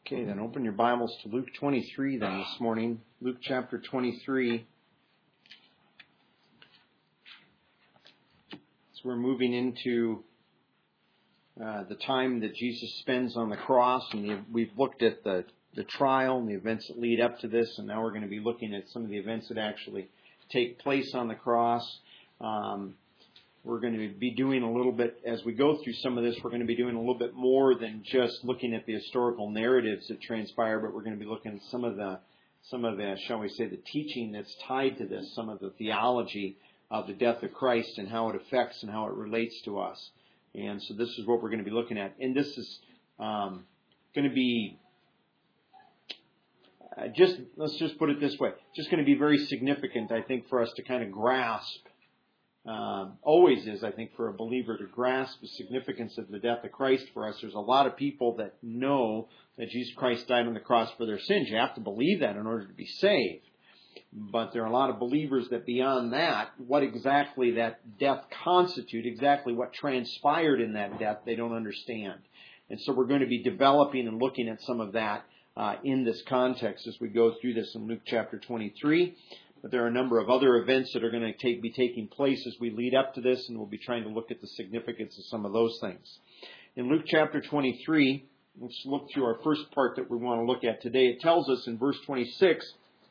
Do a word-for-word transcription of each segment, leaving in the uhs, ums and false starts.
Okay, then open your Bibles to Luke twenty-three then this morning. Luke chapter twenty-three. So we're moving into uh, the time that Jesus spends on the cross, and the, we've looked at the, the trial and the events that lead up to this, and now we're going to be looking at some of the events that actually take place on the cross. Um, We're going to be doing a little bit, as we go through some of this, we're going to be doing a little bit more than just looking at the historical narratives that transpire, but we're going to be looking at some of the, some of the, shall we say, the teaching that's tied to this, some of the theology of the death of Christ and how it affects and how it relates to us. And so this is what we're going to be looking at. And this is um, going to be, uh, just, let's just put it this way, just going to be very significant, I think, for us to kind of grasp. Um, always is, I think, for a believer to grasp the significance of the death of Christ for us. There's a lot of people that know that Jesus Christ died on the cross for their sins. You have to believe that in order to be saved. But there are a lot of believers that beyond that, what exactly that death constitute, exactly what transpired in that death, they don't understand. And so we're going to be developing and looking at some of that uh, in this context as we go through this in Luke chapter twenty-three. But there are a number of other events that are going to take, be taking place as we lead up to this, and we'll be trying to look at the significance of some of those things. In Luke chapter twenty-three, let's look through our first part that we want to look at today. It tells us in verse twenty-six,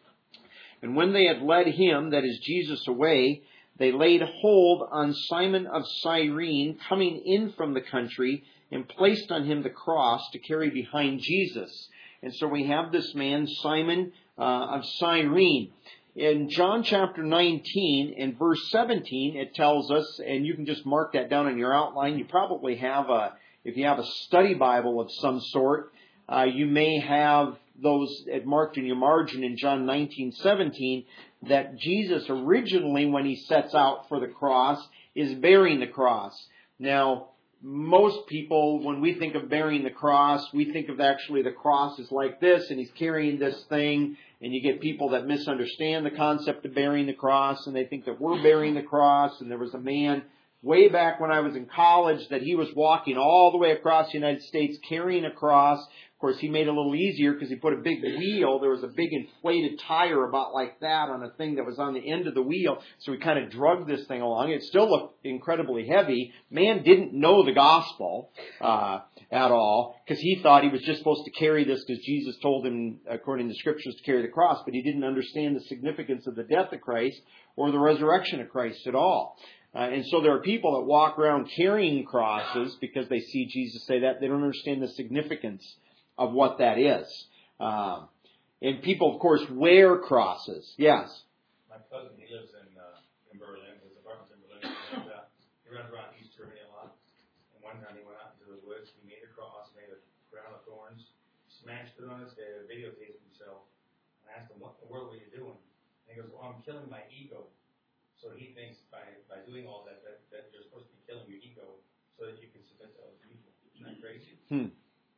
"And when they had led him," that is Jesus, away, "they laid hold on Simon of Cyrene, coming in from the country, and placed on him the cross to carry behind Jesus." And so we have this man, Simon uh, of Cyrene. In John chapter nineteen and verse seventeen, it tells us, and you can just mark that down in your outline. You probably have a, if you have a study Bible of some sort, uh, you may have those marked in your margin in John nineteen seventeen, that Jesus originally, when he sets out for the cross, is bearing the cross. Now, most people, when we think of bearing the cross, we think of actually the cross is like this, and he's carrying this thing. And you get people that misunderstand the concept of bearing the cross, and they think that we're bearing the cross. And there was a man way back when I was in college that he was walking all the way across the United States carrying a cross. Of course, he made it a little easier because he put a big wheel. There was a big inflated tire about like that on a thing that was on the end of the wheel. So he kind of drug this thing along. It still looked incredibly heavy. Man didn't know the gospel uh, at all because he thought he was just supposed to carry this because Jesus told him, according to the Scriptures, to carry the cross. But he didn't understand the significance of the death of Christ or the resurrection of Christ at all. Uh, and so there are people that walk around carrying crosses because they see Jesus say that. They don't understand the significance of what that is. Um, and people, of course, wear crosses. Yes? My cousin, he lives in uh, in Berlin. His apartment's in Berlin. And uh, he runs around East Germany a lot. And one time he went out into the woods. He made a cross, made a crown of thorns, smashed it on his head, videotaped himself. I asked him, "What in the world were you doing?" And he goes, "Well, I'm killing my ego." So he thinks by, by doing all that, that, that you're supposed to be killing your ego so that you can submit to other people. Isn't that crazy? Hmm.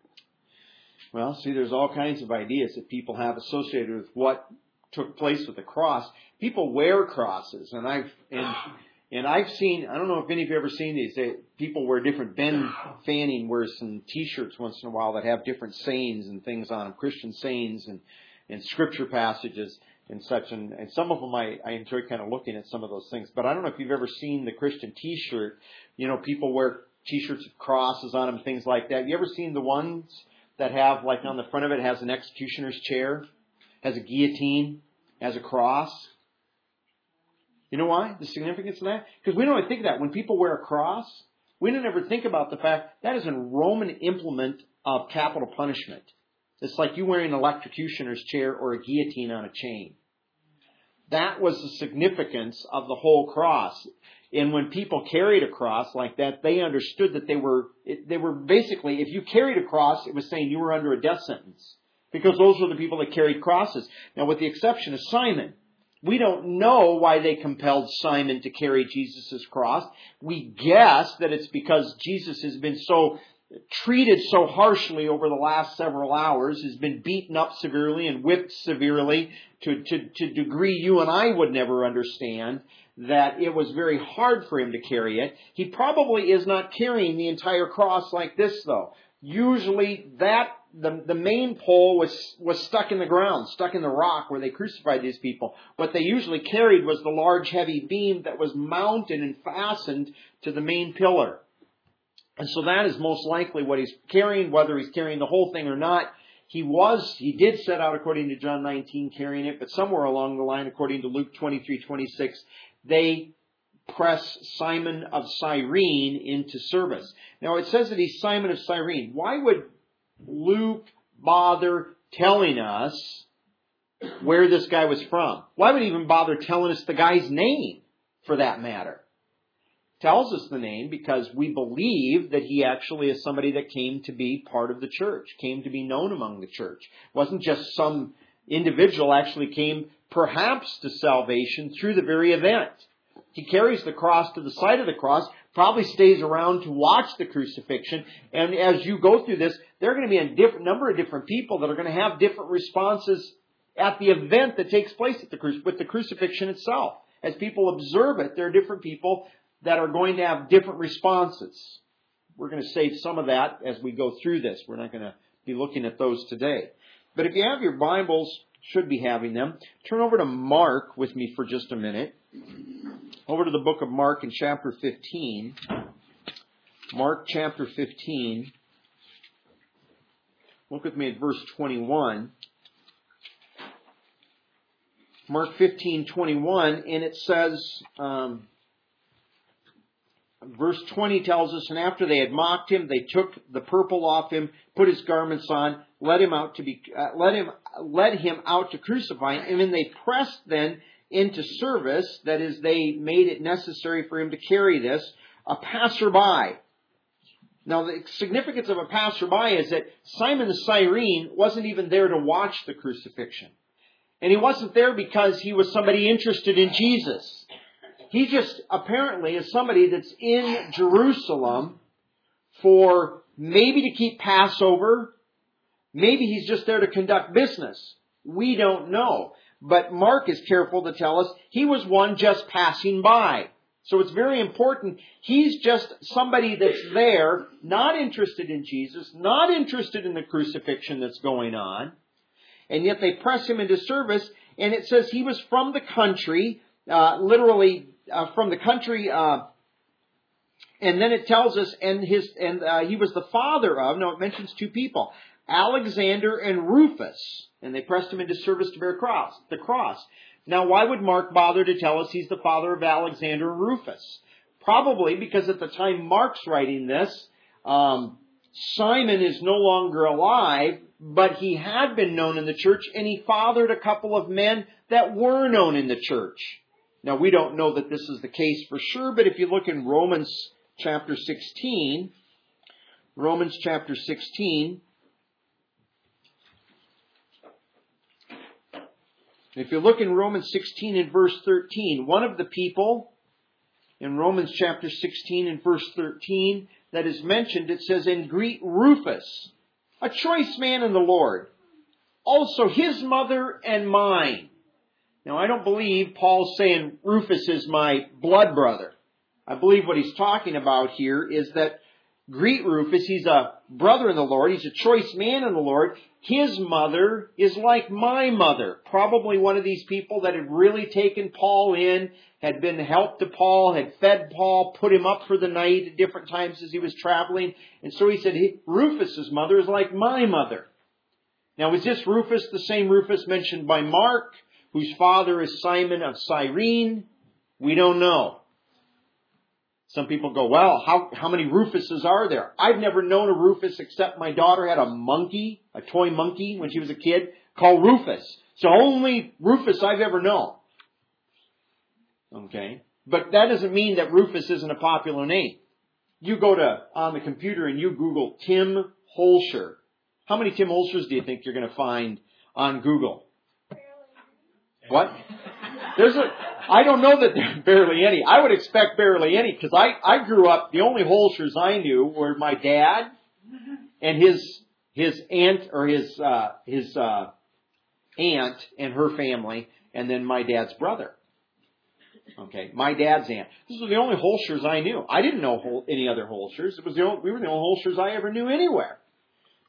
Well, see, there's all kinds of ideas that people have associated with what took place with the cross. People wear crosses, and I've and and I've seen. I don't know if any of you have ever seen these. They, people wear different. Ben Fanning wears some T-shirts once in a while that have different sayings and things on them, Christian sayings and and scripture passages and such. And, and some of them I, I enjoy kind of looking at some of those things. But I don't know if you've ever seen the Christian T-shirt. You know, people wear T-shirts with crosses on them, things like that. Have you ever seen the ones that have, like on the front of it, has an executioner's chair, has a guillotine, has a cross? You know why? The significance of that? Because we don't even think of that. When people wear a cross, we don't ever think about the fact that is a Roman implement of capital punishment. It's like you wearing an electrocutioner's chair or a guillotine on a chain. That was the significance of the whole cross. And when people carried a cross like that, they understood that they were, they were basically, if you carried a cross, it was saying you were under a death sentence. Because those were the people that carried crosses. Now, with the exception of Simon, we don't know why they compelled Simon to carry Jesus' cross. We guess that it's because Jesus has been so treated so harshly over the last several hours, has been beaten up severely and whipped severely to, to, to a degree you and I would never understand, that it was very hard for him to carry it. He probably is not carrying the entire cross like this, though. usually that the the main pole was was stuck in the ground, stuck in the rock where they crucified these people. What they usually carried was the large heavy beam that was mounted and fastened to the main pillar. And so that is most likely what he's carrying, whether he's carrying the whole thing or not. He was, he did set out according to John nineteen carrying it, but somewhere along the line, according to Luke twenty-three twenty-six, they press Simon of Cyrene into service. Now it says that he's Simon of Cyrene. Why would Luke bother telling us where this guy was from? Why would he even bother telling us the guy's name, for that matter? Tells us the name because we believe that he actually is somebody that came to be part of the church, came to be known among the church. It wasn't just some individual, actually came perhaps to salvation through the very event. He carries the cross to the side of the cross, probably stays around to watch the crucifixion, and as you go through this, there are going to be a different number of different people that are going to have different responses at the event that takes place at the cru- with the crucifixion itself. As people observe it, there are different people that are going to have different responses. We're going to save some of that as we go through this. We're not going to be looking at those today. But if you have your Bibles, should be having them, turn over to Mark with me for just a minute. Over to the book of Mark in chapter fifteen. Mark chapter fifteen. Look with me at verse twenty-one. Mark fifteen twenty-one, and it says, um, verse twenty tells us, and after they had mocked him, they took the purple off him, put his garments on, led him out to be, uh, led him, led him out to crucify him, and then they pressed then into service, that is, they made it necessary for him to carry this, a passerby. Now, the significance of a passerby is that Simon the Cyrene wasn't even there to watch the crucifixion. And he wasn't there because he was somebody interested in Jesus. He just apparently is somebody that's in Jerusalem for maybe to keep Passover. Maybe he's just there to conduct business. We don't know. But Mark is careful to tell us he was one just passing by. So it's very important. He's just somebody that's there, not interested in Jesus, not interested in the crucifixion that's going on. And yet they press him into service. And it says he was from the country, uh, literally uh, from the country. Uh, and then it tells us, and his and uh, he was the father of. No, it mentions two people, Alexander and Rufus. And they pressed him into service to bear cross, the cross. Now, why would Mark bother to tell us he's the father of Alexander and Rufus? Probably because at the time Mark's writing this, um, Simon is no longer alive, but he had been known in the church, and he fathered a couple of men that were known in the church. Now, we don't know that this is the case for sure, but if you look in Romans chapter sixteen, Romans chapter sixteen, if you look in Romans sixteen and verse thirteen, one of the people in Romans chapter sixteen and verse thirteen that is mentioned, it says, and greet Rufus, a choice man in the Lord, also his mother and mine. Now, I don't believe Paul's saying Rufus is my blood brother. I believe what he's talking about here is that greet Rufus. He's a brother in the Lord. He's a choice man in the Lord. His mother is like my mother. Probably one of these people that had really taken Paul in, had been help to Paul, had fed Paul, put him up for the night at different times as he was traveling. And so he said, Rufus's mother is like my mother. Now, is this Rufus the same Rufus mentioned by Mark, whose father is Simon of Cyrene? We don't know. Some people go, well, how, how many Rufuses are there? I've never known a Rufus except my daughter had a monkey, a toy monkey when she was a kid, called Rufus. So only Rufus I've ever known. Okay? But that doesn't mean that Rufus isn't a popular name. You go to, on the computer and you Google Tim Holscher. How many Tim Holschers do you think you're going to find on Google? What? There's a, I don't know that there's barely any. I would expect barely any because I, I grew up, the only Holschers I knew were my dad and his, his aunt or his, uh, his, uh, aunt and her family and then my dad's brother. Okay. My dad's aunt. These were the only Holschers I knew. I didn't know any other Holschers. It was the only, we were the only Holschers I ever knew anywhere.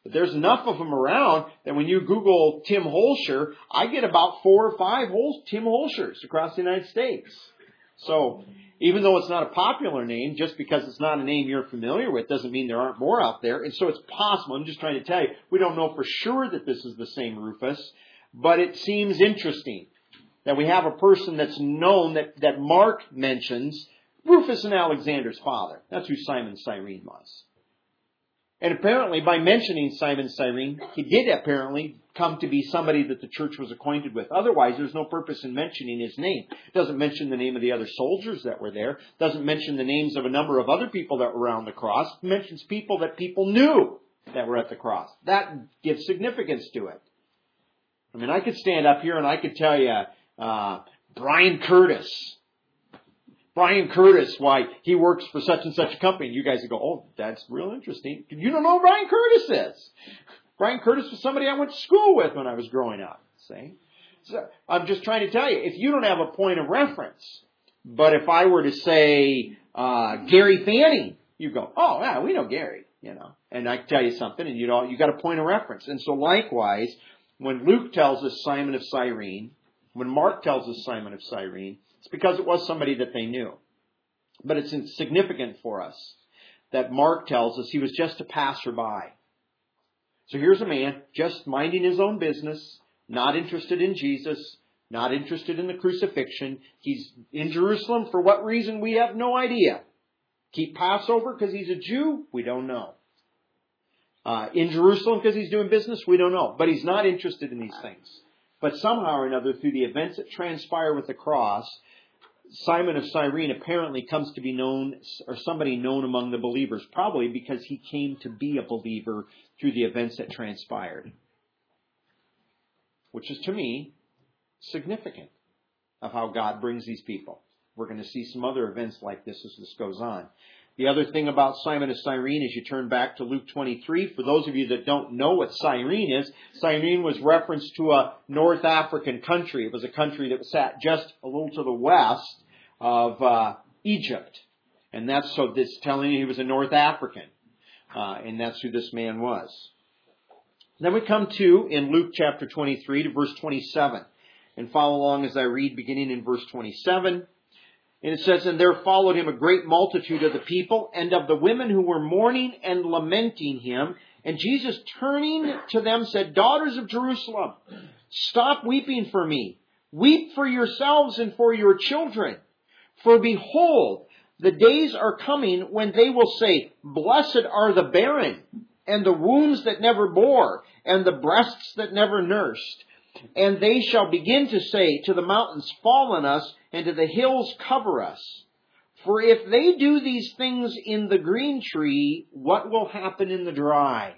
But there's enough of them around that when you Google Tim Holscher, I get about four or five Hol- Tim Holschers across the United States. So even though it's not a popular name, just because it's not a name you're familiar with doesn't mean there aren't more out there. And so it's possible. I'm just trying to tell you, we don't know for sure that this is the same Rufus, but it seems interesting that we have a person that's known, that, that Mark mentions, Rufus and Alexander's father. That's who Simon Cyrene was. And apparently, by mentioning Simon Cyrene, he did apparently come to be somebody that the church was acquainted with. Otherwise, there's no purpose in mentioning his name. It doesn't mention the name of the other soldiers that were there. It doesn't mention the names of a number of other people that were around the cross. It mentions people that people knew that were at the cross. That gives significance to it. I mean, I could stand up here and I could tell you, uh, Brian Curtis. Brian Curtis, why he works for such and such a company. And you guys would go, oh, that's real interesting. You don't know who Brian Curtis is. Brian Curtis was somebody I went to school with when I was growing up. See? So I'm just trying to tell you, if you don't have a point of reference, but if I were to say uh, Gary Fanning, you go, oh, yeah, we know Gary, you know. And I can tell you something, and you know, you got a point of reference. And so likewise, when Luke tells us Simon of Cyrene, when Mark tells us Simon of Cyrene, it's because it was somebody that they knew. But it's significant for us that Mark tells us he was just a passerby. So here's a man just minding his own business, not interested in Jesus, not interested in the crucifixion. He's in Jerusalem for what reason? We have no idea. Keep Passover because he's a Jew? We don't know. Uh, in Jerusalem because he's doing business? We don't know. But he's not interested in these things. But somehow or another, through the events that transpire with the cross, Simon of Cyrene apparently comes to be known, or somebody known among the believers, probably because he came to be a believer through the events that transpired. Which is, to me, significant of how God brings these people. We're going to see some other events like this as this goes on. The other thing about Simon of Cyrene is you turn back to Luke twenty-three. For those of you that don't know what Cyrene is, Cyrene was referenced to a North African country. It was a country that sat just a little to the west of uh, Egypt. And that's so this telling you he was a North African. Uh, and that's who this man was. Then we come to, in Luke chapter twenty-three, to verse twenty-seven. And follow along as I read, beginning in verse twenty-seven. And it says, and there followed him a great multitude of the people and of the women who were mourning and lamenting him. And Jesus, turning to them, said, daughters of Jerusalem, stop weeping for me. Weep for yourselves and for your children. For behold, the days are coming when they will say, blessed are the barren, and the wombs that never bore, and the breasts that never nursed. And they shall begin to say to the mountains, fall on us, and to the hills cover us. For if they do these things in the green tree, what will happen in the dry?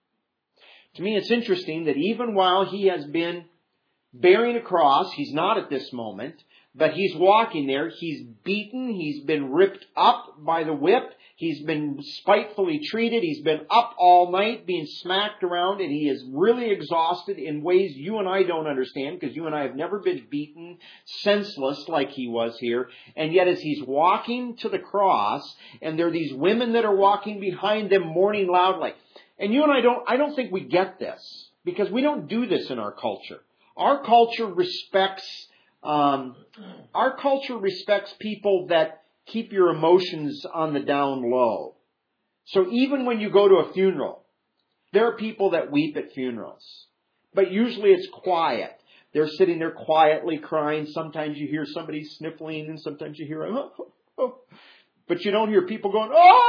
To me, it's interesting that even while he has been bearing a cross, he's not at this moment, but he's walking there, he's beaten, he's been ripped up by the whip, he's been spitefully treated, he's been up all night being smacked around, and he is really exhausted in ways you and I don't understand, because you and I have never been beaten senseless like he was here. And yet as he's walking to the cross, and there are these women that are walking behind them mourning loudly. And you and I don't, I don't think we get this, because we don't do this in our culture. Our culture respects Um, our culture respects people that keep your emotions on the down low. So even when you go to a funeral, there are people that weep at funerals. But usually it's quiet. They're sitting there quietly crying. Sometimes you hear somebody sniffling, and sometimes you hear, oh, oh, oh. But you don't hear people going,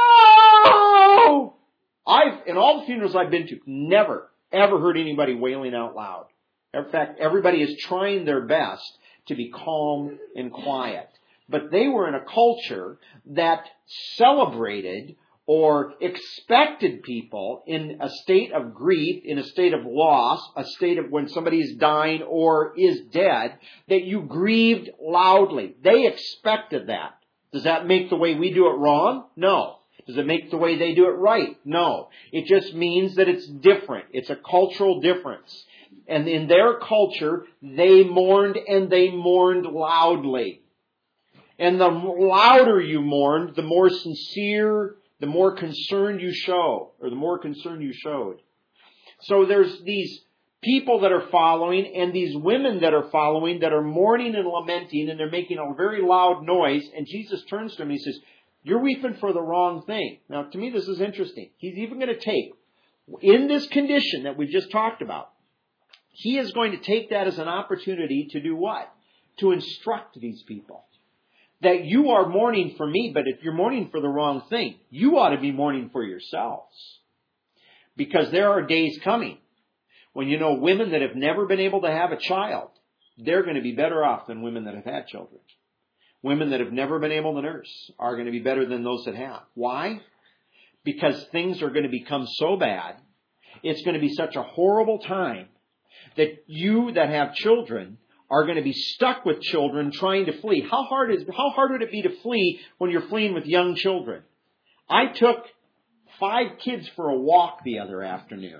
oh! I've, in all the funerals I've been to, never, ever heard anybody wailing out loud. In fact, everybody is trying their best to be calm and quiet. But they were in a culture that celebrated or expected people in a state of grief, in a state of loss, a state of when somebody is dying or is dead, that you grieved loudly. They expected that. Does that make the way we do it wrong? No. Does it make the way they do it right? No. It just means that it's different. It's a cultural difference. And in their culture, they mourned, and they mourned loudly. And the louder you mourned, the more sincere, the more concern you show, or the more concern you showed. So there's these people that are following and these women that are following that are mourning and lamenting, and they're making a very loud noise. And Jesus turns to them and he says, you're weeping for the wrong thing. Now, to me, this is interesting. He's even going to take, in this condition that we've just talked about, he is going to take that as an opportunity to do what? To instruct these people. That you are mourning for me, but if you're mourning for the wrong thing, you ought to be mourning for yourselves. Because there are days coming when, you know, women that have never been able to have a child, they're going to be better off than women that have had children. Women that have never been able to nurse are going to be better than those that have. Why? Because things are going to become so bad. It's going to be such a horrible time that you that have children are going to be stuck with children trying to flee. How hard is how hard would it be to flee when you're fleeing with young children? I took five kids for a walk the other afternoon.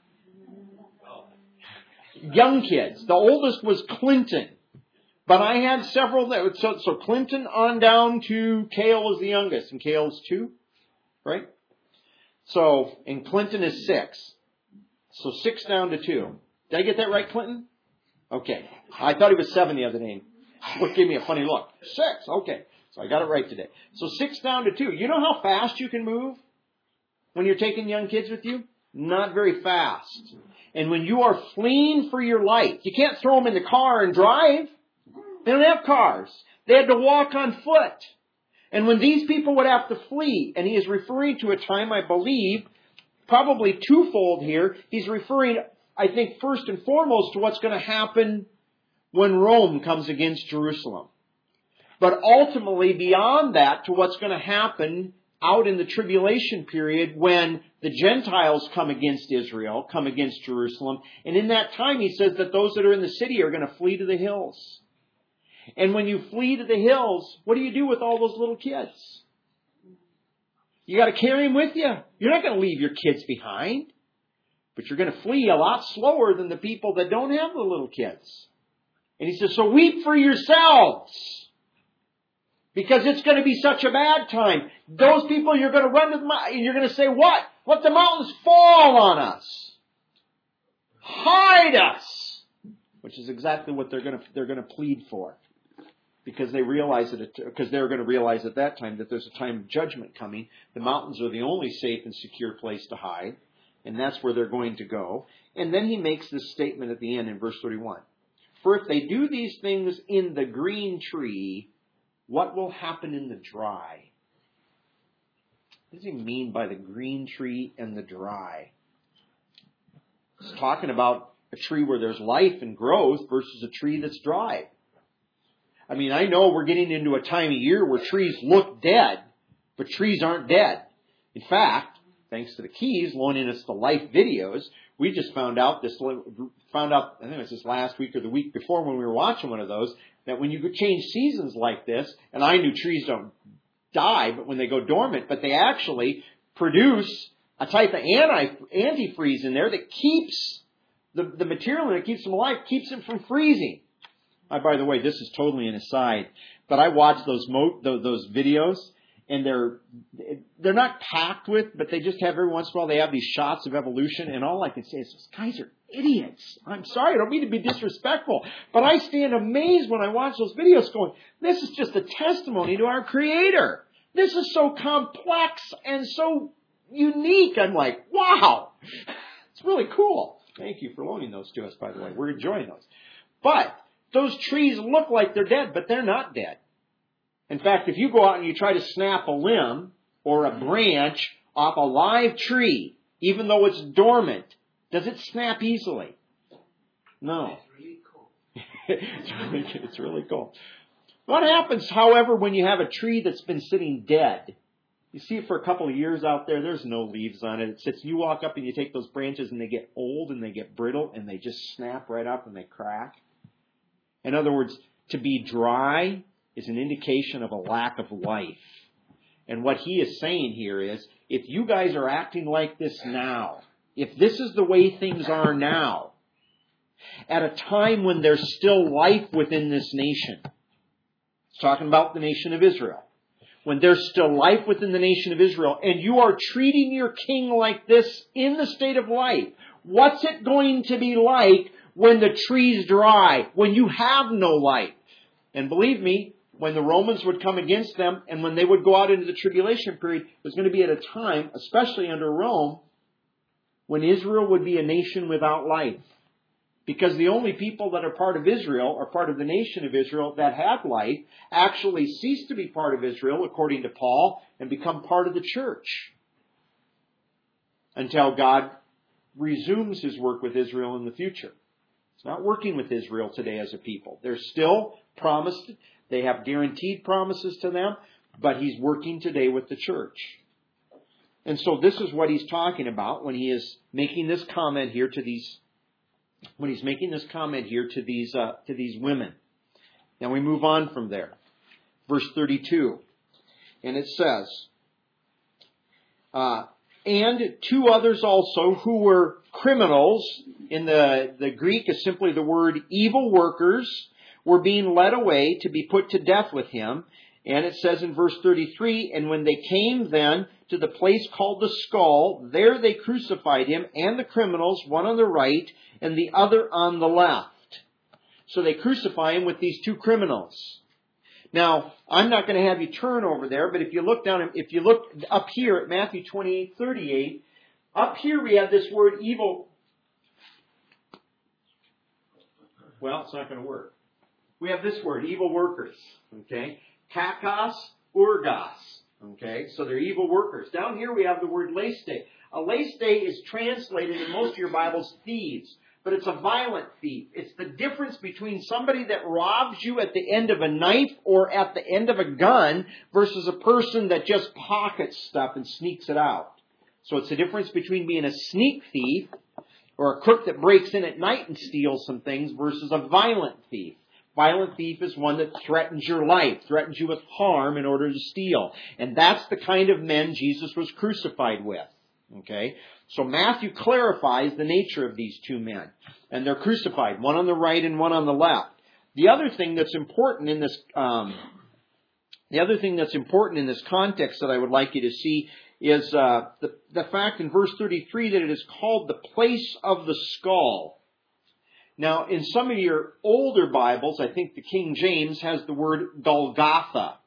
Young kids. The oldest was Clinton. But I had several. That, so, so Clinton on down to Cale is the youngest. And Cale's two. Right? So, and Clinton is six. So six down to two. Did I get that right, Clinton? Okay. I thought he was seven the other day. What gave me a funny look? Six. Okay. So I got it right today. So six down to two. You know how fast you can move when you're taking young kids with you? Not very fast. And when you are fleeing for your life, you can't throw them in the car and drive. They don't have cars. They had to walk on foot. And when these people would have to flee, and he is referring to a time, I believe, probably twofold here. He's referring, I think, first and foremost to what's going to happen when Rome comes against Jerusalem. But ultimately, beyond that, to what's going to happen out in the tribulation period when the Gentiles come against Israel, come against Jerusalem. And in that time, he says that those that are in the city are going to flee to the hills. And when you flee to the hills, what do you do with all those little kids? You got to carry them with you. You're not going to leave your kids behind. But you're going to flee a lot slower than the people that don't have the little kids. And he says, so weep for yourselves. Because it's going to be such a bad time. Those people, you're going to run to the mountains, and you're going to say, what? Let the mountains fall on us. Hide us. Which is exactly what they're going to, they're going to plead for. Because they realize that, it, because they're going to realize at that time that there's a time of judgment coming. The mountains are the only safe and secure place to hide. And that's where they're going to go. And then he makes this statement at the end in verse thirty-one. For if they do these things in the green tree, what will happen in the dry? What does he mean by the green tree and the dry? He's talking about a tree where there's life and growth versus a tree that's dry. I mean, I know we're getting into a time of year where trees look dead, but trees aren't dead. In fact, thanks to the Keys loaning us the life videos, we just found out this, found out, I think it was this last week or the week before when we were watching one of those, that when you change seasons like this, and I knew trees don't die, but when they go dormant, but they actually produce a type of anti, antifreeze in there that keeps the, the material that keeps them alive, keeps them from freezing. Uh, by the way, this is totally an aside, but I watch those mo- those, those videos, and they're they're not packed with, but they just have every once in a while they have these shots of evolution, and all I can say is those guys are idiots. I'm sorry, I don't mean to be disrespectful, but I stand amazed when I watch those videos going, this is just a testimony to our Creator. This is so complex and so unique. I'm like, wow, it's really cool. Thank you for loaning those to us, by the way. We're enjoying those. But those trees look like they're dead, but they're not dead. In fact, if you go out and you try to snap a limb or a branch off a live tree, even though it's dormant, does it snap easily? No. It's really cool. it's, really, it's really cool. What happens, however, when you have a tree that's been sitting dead? You see it for a couple of years out there, there's no leaves on it. It sits, you walk up and you take those branches and they get old and they get brittle and they just snap right up and they crack. In other words, to be dry is an indication of a lack of life. And what he is saying here is, if you guys are acting like this now, if this is the way things are now, at a time when there's still life within this nation, it's talking about the nation of Israel, when there's still life within the nation of Israel, and you are treating your king like this in the state of life, What's it going to be like when the tree's dry, when you have no light? And believe me, when the Romans would come against them and when they would go out into the tribulation period, it was going to be at a time, especially under Rome, when Israel would be a nation without life. Because the only people that are part of Israel, or part of the nation of Israel, that have life, actually cease to be part of Israel, according to Paul, and become part of the church. Until God resumes His work with Israel in the future. It's not working with Israel today as a people. They're still promised, they have guaranteed promises to them, but He's working today with the church. And so this is what He's talking about when He is making this comment here to these when He's making this comment here to these uh, to these women. Now we move on from there. Verse thirty-two. And it says, uh, and two others also who were criminals, in the, the Greek is simply the word evil workers, were being led away to be put to death with Him. And it says in verse thirty-three, and when they came then to the place called the Skull, there they crucified Him and the criminals, one on the right and the other on the left. So they crucify Him with these two criminals. Now, I'm not going to have you turn over there, but if you look down, if you look up here at Matthew twenty-eight thirty-eight, up here we have this word evil. Well, it's not going to work. We have this word, evil workers. Okay? Kakos, urgos. Okay? So they're evil workers. Down here we have the word leste. A leste is translated in most of your Bibles thieves. But it's a violent thief. It's the difference between somebody that robs you at the end of a knife or at the end of a gun versus a person that just pockets stuff and sneaks it out. So it's the difference between being a sneak thief or a crook that breaks in at night and steals some things versus a violent thief. Violent thief is one that threatens your life, threatens you with harm in order to steal. And that's the kind of men Jesus was crucified with. Okay? So Matthew clarifies the nature of these two men. And they're crucified, one on the right and one on the left. The other thing that's important in this, um, the other thing that's important in this context that I would like you to see is uh, the, the fact in verse thirty-three that it is called the place of the skull. Now, in some of your older Bibles, I think the King James has the word Golgotha.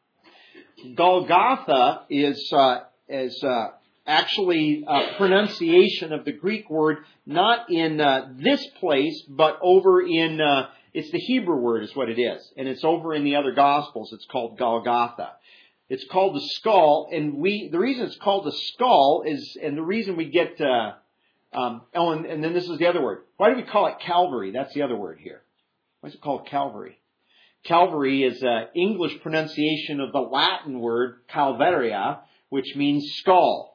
Golgotha is uh, is uh, actually a pronunciation of the Greek word, not in uh, this place, but over in, uh, it's the Hebrew word is what it is. And it's over in the other Gospels. It's called Golgotha. It's called the skull, and we, the reason it's called the skull is, and the reason we get, uh, um, oh, and, and then this is the other word. Why do we call it Calvary? That's the other word here. Why is it called Calvary? Calvary is an English pronunciation of the Latin word Calvaria, which means skull.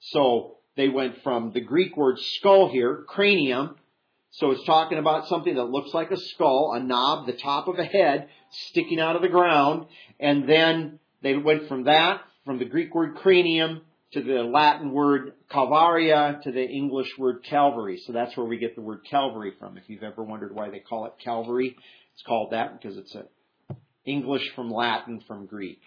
So they went from the Greek word skull here, cranium. So it's talking about something that looks like a skull, a knob, the top of a head sticking out of the ground. And then they went from that, from the Greek word cranium to the Latin word Calvaria to the English word Calvary. So that's where we get the word Calvary from. If you've ever wondered why they call it Calvary, it's called that because it's a English from Latin from Greek.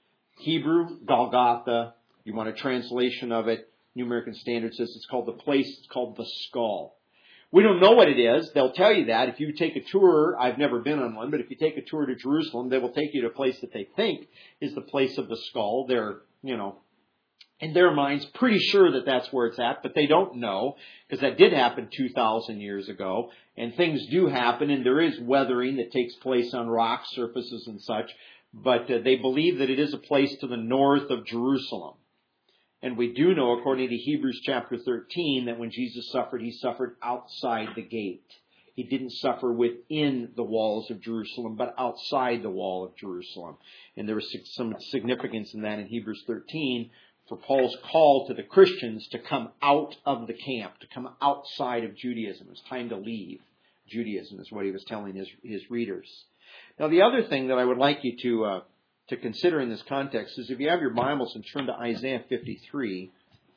Hebrew, Golgotha. You want a translation of it, New American Standard says it's called the place, it's called the skull. We don't know what it is. They'll tell you that. If you take a tour, I've never been on one, but if you take a tour to Jerusalem, they will take you to a place that they think is the place of the skull. They're, you know, in their minds, pretty sure that that's where it's at, but they don't know, because that did happen two thousand years ago, and things do happen, and there is weathering that takes place on rock surfaces and such, but uh, they believe that it is a place to the north of Jerusalem. And we do know, according to Hebrews chapter thirteen, that when Jesus suffered, He suffered outside the gate. He didn't suffer within the walls of Jerusalem, but outside the wall of Jerusalem. And there was some significance in that in Hebrews thirteen for Paul's call to the Christians to come out of the camp, to come outside of Judaism. It was time to leave Judaism, is what he was telling his, his readers. Now, the other thing that I would like you to... Uh, to consider in this context is if you have your Bibles and turn to Isaiah fifty-three.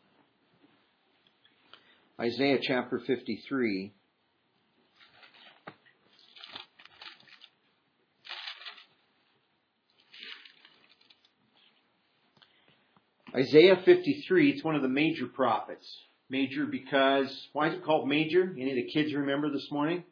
Isaiah chapter fifty-three. Isaiah fifty-three, it's one of the major prophets. Major because, why is it called major? Any of the kids remember this morning?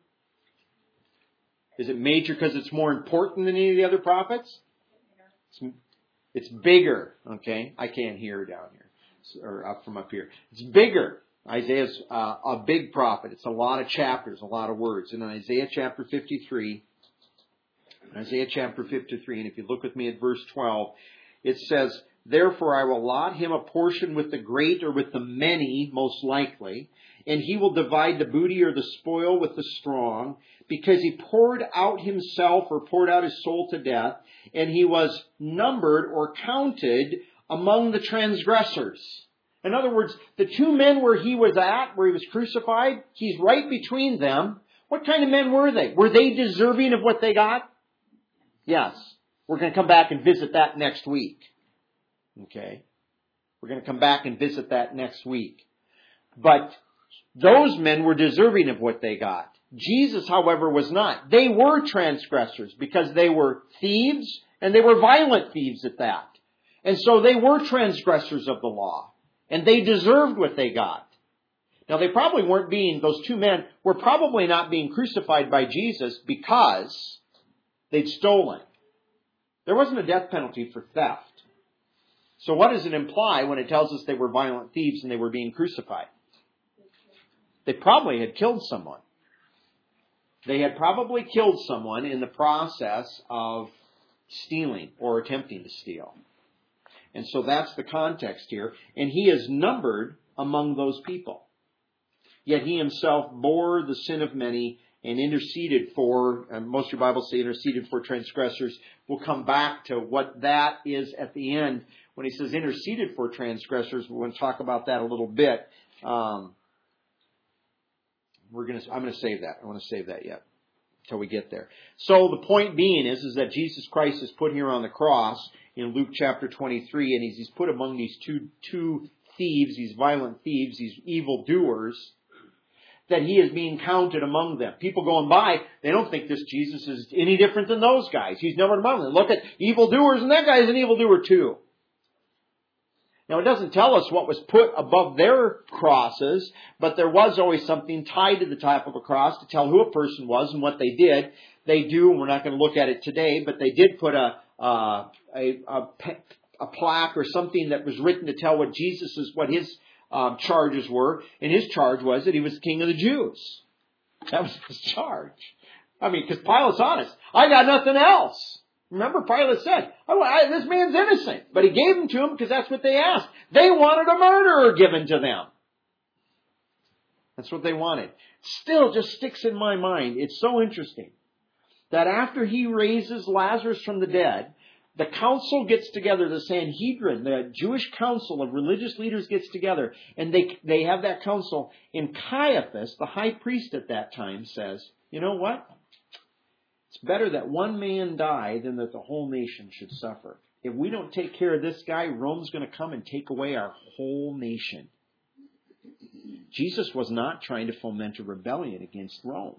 Is it major because it's more important than any of the other prophets? It's, it's bigger, okay? I can't hear down here, or up from up here. It's bigger. Isaiah's uh, a big prophet. It's a lot of chapters, a lot of words. And in Isaiah chapter fifty-three, Isaiah chapter fifty-three, and if you look with me at verse twelve, it says, "Therefore I will allot him a portion with the great or with the many, most likely, and he will divide the booty or the spoil with the strong, because he poured out himself or poured out his soul to death, and he was numbered or counted among the transgressors." In other words, the two men where he was at, where he was crucified, he's right between them. What kind of men were they? Were they deserving of what they got? Yes. We're going to come back and visit that next week. Okay? We're going to come back and visit that next week. But those men were deserving of what they got. Jesus, however, was not. They were transgressors because they were thieves, and they were violent thieves at that. And so they were transgressors of the law. And they deserved what they got. Now they probably weren't being, those two men were probably not being crucified by Jesus because they'd stolen. There wasn't a death penalty for theft. So what does it imply when it tells us they were violent thieves and they were being crucified? They probably had killed someone. They had probably killed someone in the process of stealing or attempting to steal. And so that's the context here. And he is numbered among those people. Yet he himself bore the sin of many and interceded for, and most of your Bibles say interceded for transgressors. We'll come back to what that is at the end. When he says interceded for transgressors, we're going to talk about that a little bit. Um, we're going to, I'm going to save that. I want to save that yet until we get there. So the point being is, is that Jesus Christ is put here on the cross in Luke chapter twenty-three, and he's, he's put among these two, two thieves, these violent thieves, these evil doers, that he is being counted among them. People going by, they don't think this Jesus is any different than those guys. He's numbered among them. Look at evildoers, and that guy's an evildoer too. Now, it doesn't tell us what was put above their crosses, but there was always something tied to the top of a cross to tell who a person was and what they did. They do, and we're not going to look at it today, but they did put a uh, a, a, a plaque or something that was written to tell what Jesus's, what his um, charges were, and his charge was that he was king of the Jews. That was his charge. I mean, because Pilate's honest. I got nothing else. Remember, Pilate said, I, I, this man's innocent. But he gave them to him because that's what they asked. They wanted a murderer given to them. That's what they wanted. Still just sticks in my mind. It's so interesting that after he raises Lazarus from the dead, the council gets together, the Sanhedrin, the Jewish council of religious leaders gets together, and they, they have that council. And Caiaphas, the high priest at that time, says, you know what? It's better that one man die than that the whole nation should suffer. If we don't take care of this guy, Rome's going to come and take away our whole nation. Jesus was not trying to foment a rebellion against Rome.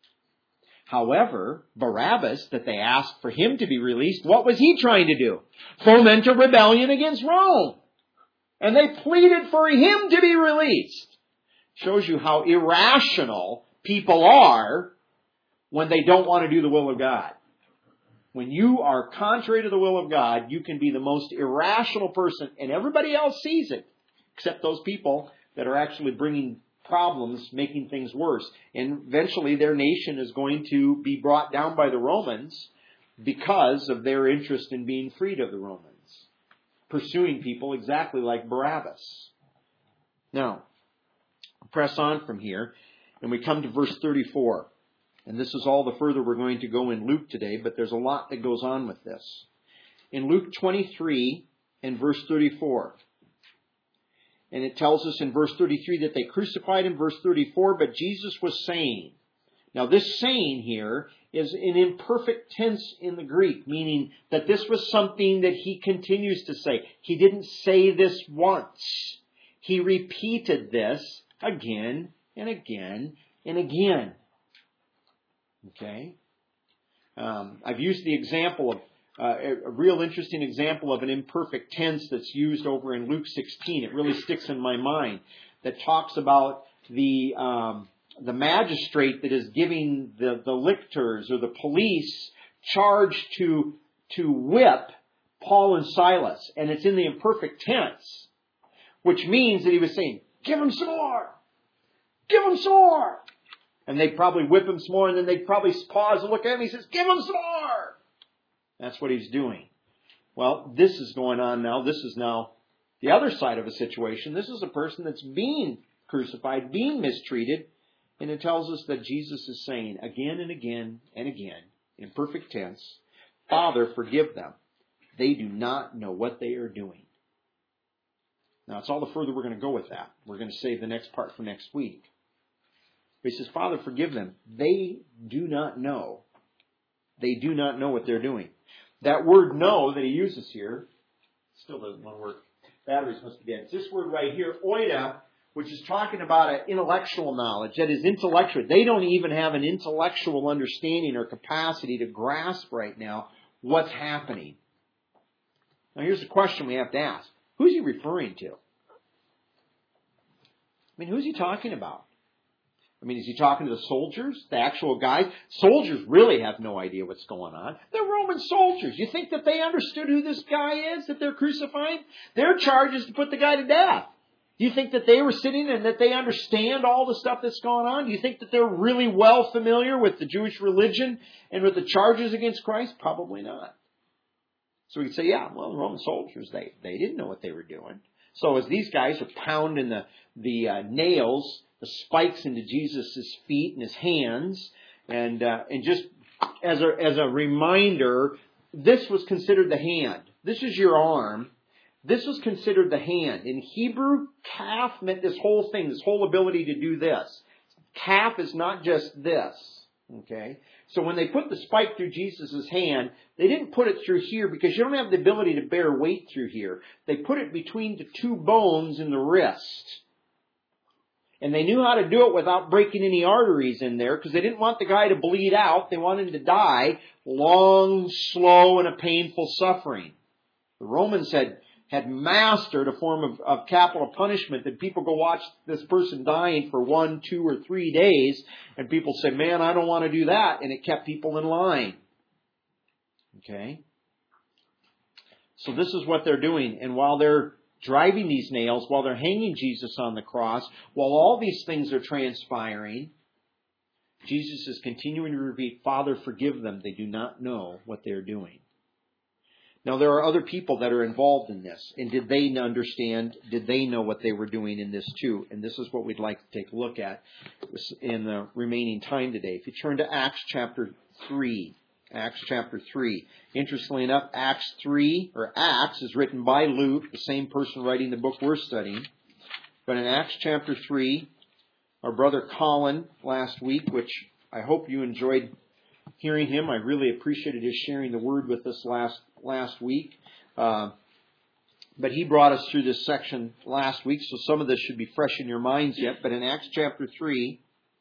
However, Barabbas, that they asked for him to be released, what was he trying to do? Foment a rebellion against Rome. And they pleaded for him to be released. Shows you how irrational people are when they don't want to do the will of God. When you are contrary to the will of God, you can be the most irrational person, and everybody else sees it, except those people that are actually bringing problems, making things worse. And eventually their nation is going to be brought down by the Romans because of their interest in being freed of the Romans, pursuing people exactly like Barabbas. Now, press on from here, and we come to verse thirty-four. And this is all the further we're going to go in Luke today, but there's a lot that goes on with this. In Luke twenty-three and verse thirty-four, and it tells us in verse thirty-three that they crucified him, verse thirty-four, but Jesus was saying. Now this saying here is an imperfect tense in the Greek, meaning that this was something that he continues to say. He didn't say this once. He repeated this again and again and again. Okay? Um, I've used the example of Uh, a, a real interesting example of an imperfect tense that's used over in Luke sixteen. It really sticks in my mind. that talks about the um, the magistrate that is giving the, the lictors or the police charge to to whip Paul and Silas. And it's in the imperfect tense, which means that he was saying, give them some more. Give them some more. And they'd probably whip him some more, and then they'd probably pause and look at him. He says, give him some more. That's what he's doing. Well, this is going on now. This is now the other side of a situation. This is a person that's being crucified, being mistreated. And it tells us that Jesus is saying again and again and again, in perfect tense, Father, forgive them. They do not know what they are doing. Now, it's all the further we're going to go with that. We're going to save the next part for next week. But he says, Father, forgive them. They do not know. They do not know what they're doing. That word know that he uses here still doesn't want to work. Batteries must be dead. It's this word right here, oida, which is talking about an intellectual knowledge. That is intellectual. They don't even have an intellectual understanding or capacity to grasp right now what's happening. Now here's the question we have to ask. Who's he referring to? I mean, who's he talking about? I mean, is he talking to the soldiers, the actual guys? Soldiers really have no idea what's going on. They're Roman soldiers. You think that they understood who this guy is that they're crucifying? Their charge is to put the guy to death. Do you think that they were sitting and that they understand all the stuff that's going on? Do you think that they're really well familiar with the Jewish religion and with the charges against Christ? Probably not. So we could say, yeah, well, the Roman soldiers, they, they didn't know what they were doing. So as these guys are pounding the, the uh, nails, the spikes into Jesus' feet and his hands, and uh, and just as a, as a reminder, this was considered the hand. This is your arm. This was considered the hand. In Hebrew, calf meant this whole thing, this whole ability to do this. Calf is not just this. Okay? So when they put the spike through Jesus' hand, they didn't put it through here because you don't have the ability to bear weight through here. They put it between the two bones in the wrist. And they knew how to do it without breaking any arteries in there because they didn't want the guy to bleed out. They wanted him to die long, slow, and a painful suffering. The Romans had had mastered a form of, of capital punishment that people go watch this person dying for one, two, or three days, and people say, man, I don't want to do that, and it kept people in line. Okay? So this is what they're doing, and while they're driving these nails, while they're hanging Jesus on the cross, while all these things are transpiring, Jesus is continuing to repeat, Father, forgive them. They do not know what they're doing. Now, there are other people that are involved in this. And did they understand? Did they know what they were doing in this too? And this is what we'd like to take a look at in the remaining time today. If you turn to Acts chapter three. Acts chapter three. Interestingly enough, Acts three, or Acts, is written by Luke, the same person writing the book we're studying. But in Acts chapter three, our brother Colin last week, which I hope you enjoyed hearing him. I really appreciated his sharing the word with us last last week. Uh, but he brought us through this section last week, so some of this should be fresh in your minds yet. But in Acts chapter three,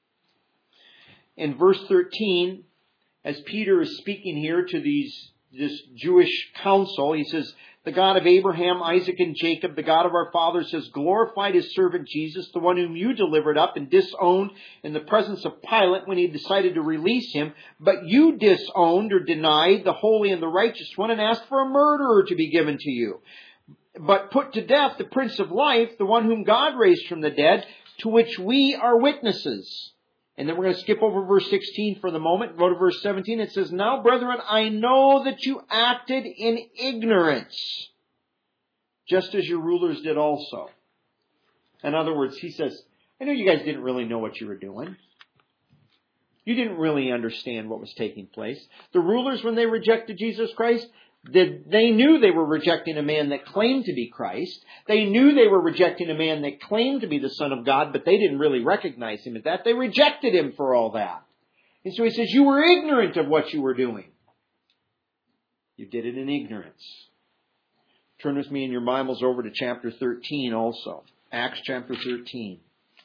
in verse thirteen, as Peter is speaking here to these this Jewish council, he says, the God of Abraham, Isaac, and Jacob, the God of our fathers, has glorified his servant Jesus, the one whom you delivered up and disowned in the presence of Pilate when he decided to release him. But you disowned or denied the holy and the righteous one and asked for a murderer to be given to you. But put to death the Prince of Life, the one whom God raised from the dead, to which we are witnesses. And then we're going to skip over verse sixteen for the moment. Go to verse seventeen. It says, now, brethren, I know that you acted in ignorance, just as your rulers did also. In other words, he says, I know you guys didn't really know what you were doing. You didn't really understand what was taking place. The rulers, when they rejected Jesus Christ, they knew they were rejecting a man that claimed to be Christ. They knew they were rejecting a man that claimed to be the Son of God, but they didn't really recognize him as that. They rejected him for all that. And so he says, you were ignorant of what you were doing. You did it in ignorance. Turn with me in your Bibles over to chapter thirteen also. Acts chapter thirteen.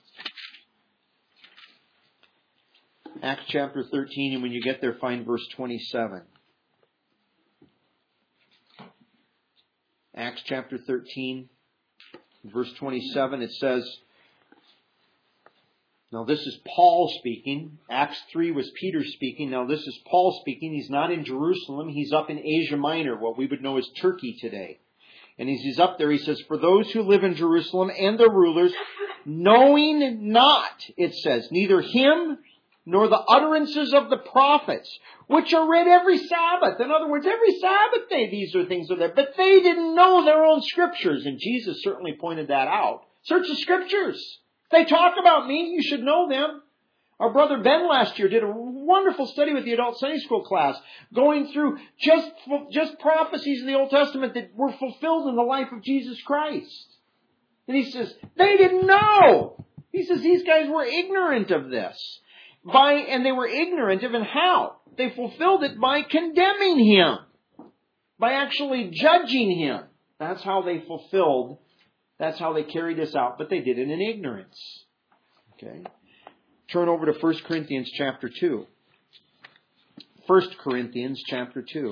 Acts chapter thirteen, and when you get there, find verse twenty-seven. Acts chapter thirteen, verse twenty-seven, it says, Now this is Paul speaking. Acts three was Peter speaking. Now this is Paul speaking. He's not in Jerusalem. He's up in Asia Minor, what we would know as Turkey today. And as he's up there, he says, for those who live in Jerusalem and their rulers, knowing not, it says, neither him nor the utterances of the prophets, which are read every Sabbath. In other words, every Sabbath day these are things are there. But they didn't know their own Scriptures. And Jesus certainly pointed that out. Search the Scriptures. If they talk about me, you should know them. Our brother Ben last year did a wonderful study with the adult Sunday school class, going through just, just prophecies in the Old Testament that were fulfilled in the life of Jesus Christ. And he says, they didn't know. He says these guys were ignorant of this. By, and they were ignorant of it how? They fulfilled it by condemning him. By actually judging him. That's how they fulfilled, that's how they carried this out. But they did it in ignorance. Okay? Turn over to First Corinthians chapter two. First Corinthians chapter two.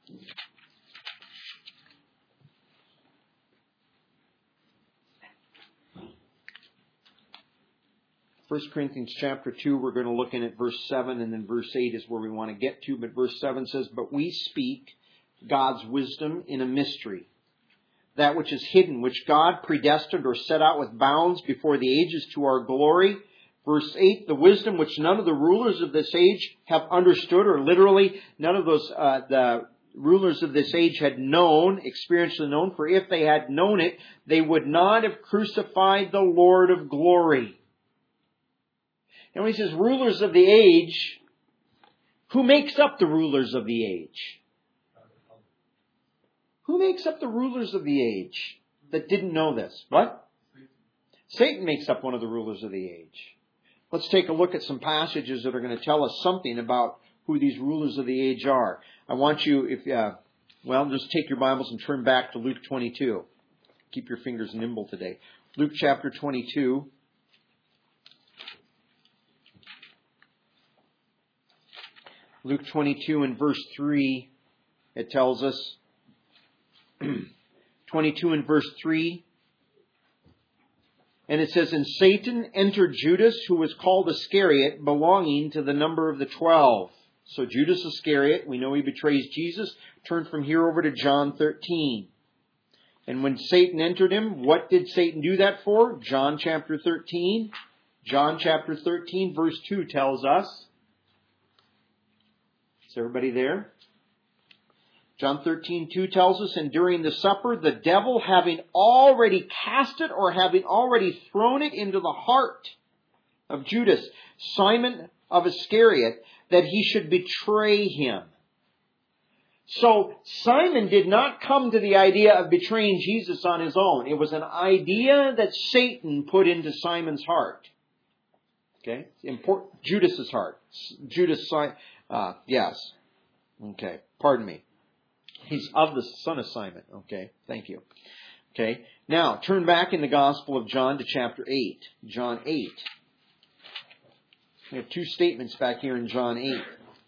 First Corinthians chapter two, we're going to look in at verse seven, and then verse eight is where we want to get to. But verse seven says, but we speak God's wisdom in a mystery, that which is hidden, which God predestined or set out with bounds before the ages to our glory. Verse eight, the wisdom which none of the rulers of this age have understood, or literally none of those uh, the rulers of this age had known, experientially known, for if they had known it, they would not have crucified the Lord of glory. And when he says rulers of the age, who makes up the rulers of the age? Who makes up the rulers of the age that didn't know this? What? Satan makes up one of the rulers of the age. Let's take a look at some passages that are going to tell us something about who these rulers of the age are. I want you, if uh, well, just take your Bibles and turn back to Luke twenty-two. Keep your fingers nimble today. Luke chapter twenty-two. Luke twenty-two and verse three, it tells us, twenty-two and verse three, and it says, and Satan entered Judas, who was called Iscariot, belonging to the number of the twelve. So Judas Iscariot, we know he betrays Jesus. Turn from here over to John thirteen. And when Satan entered him, what did Satan do that for? John chapter thirteen. John chapter thirteen, verse two tells us. Is everybody there? John thirteen two tells us, and during the supper, the devil, having already cast it, or having already thrown it into the heart of Judas, Simon of Iscariot, that he should betray him. So Simon did not come to the idea of betraying Jesus on his own. It was an idea that Satan put into Simon's heart. Okay? Important. Judas's heart. Judas, uh, yes. Okay. Pardon me. He's of the son of Simon. Okay. Thank you. Okay. Now, turn back in the Gospel of John to chapter eight. John eight. We have two statements back here in John eight.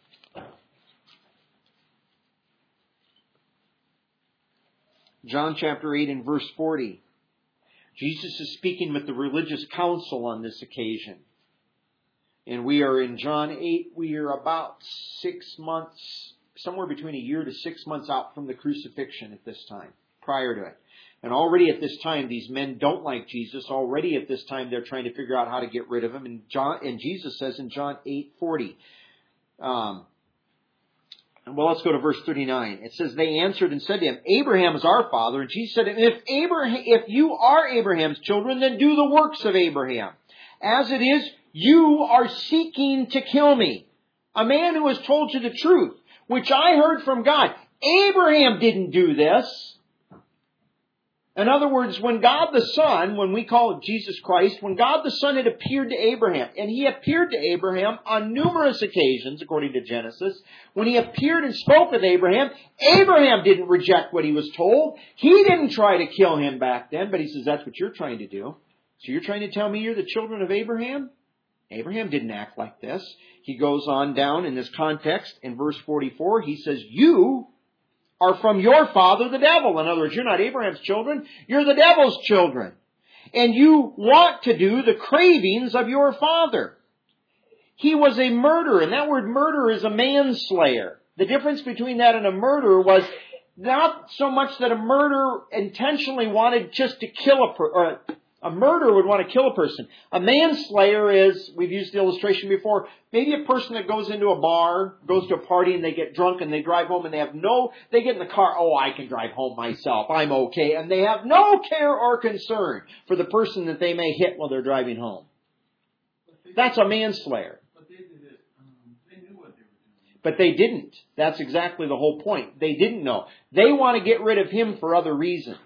John chapter eight and verse forty. Jesus is speaking with the religious council on this occasion. And we are in John eight. We are about six months, somewhere between a year to six months out from the crucifixion at this time, prior to it. And already at this time, these men don't like Jesus. Already at this time, they're trying to figure out how to get rid of him. And John and Jesus says in John eight forty, um, well, let's go to verse thirty-nine. It says, they answered and said to him, Abraham is our father. And Jesus said, if Abraham, if you are Abraham's children, then do the works of Abraham. As it is, you are seeking to kill me, a man who has told you the truth, which I heard from God. Abraham didn't do this. In other words, when God the Son, when we call it Jesus Christ, when God the Son had appeared to Abraham, and he appeared to Abraham on numerous occasions, according to Genesis, when he appeared and spoke with Abraham, Abraham didn't reject what he was told. He didn't try to kill him back then, but he says, that's what you're trying to do. So you're trying to tell me you're the children of Abraham? Abraham didn't act like this. He goes on down in this context, in verse forty-four, he says, you are from your father, the devil. In other words, you're not Abraham's children, you're the devil's children. and you want to do the cravings of your father. He was a murderer, and that word murderer is a manslayer. The difference between that and a murderer was not so much that a murderer intentionally wanted just to kill a person, or a murderer would want to kill a person. A manslayer is, we've used the illustration before, maybe a person that goes into a bar, goes to a party and they get drunk and they drive home and they have no, they get in the car, oh, I can drive home myself, I'm okay. And they have no care or concern for the person that they may hit while they're driving home. That's a manslayer. But they did it. Um, they knew what they were doing. But they didn't. That's exactly the whole point. They didn't know. They want to get rid of him for other reasons.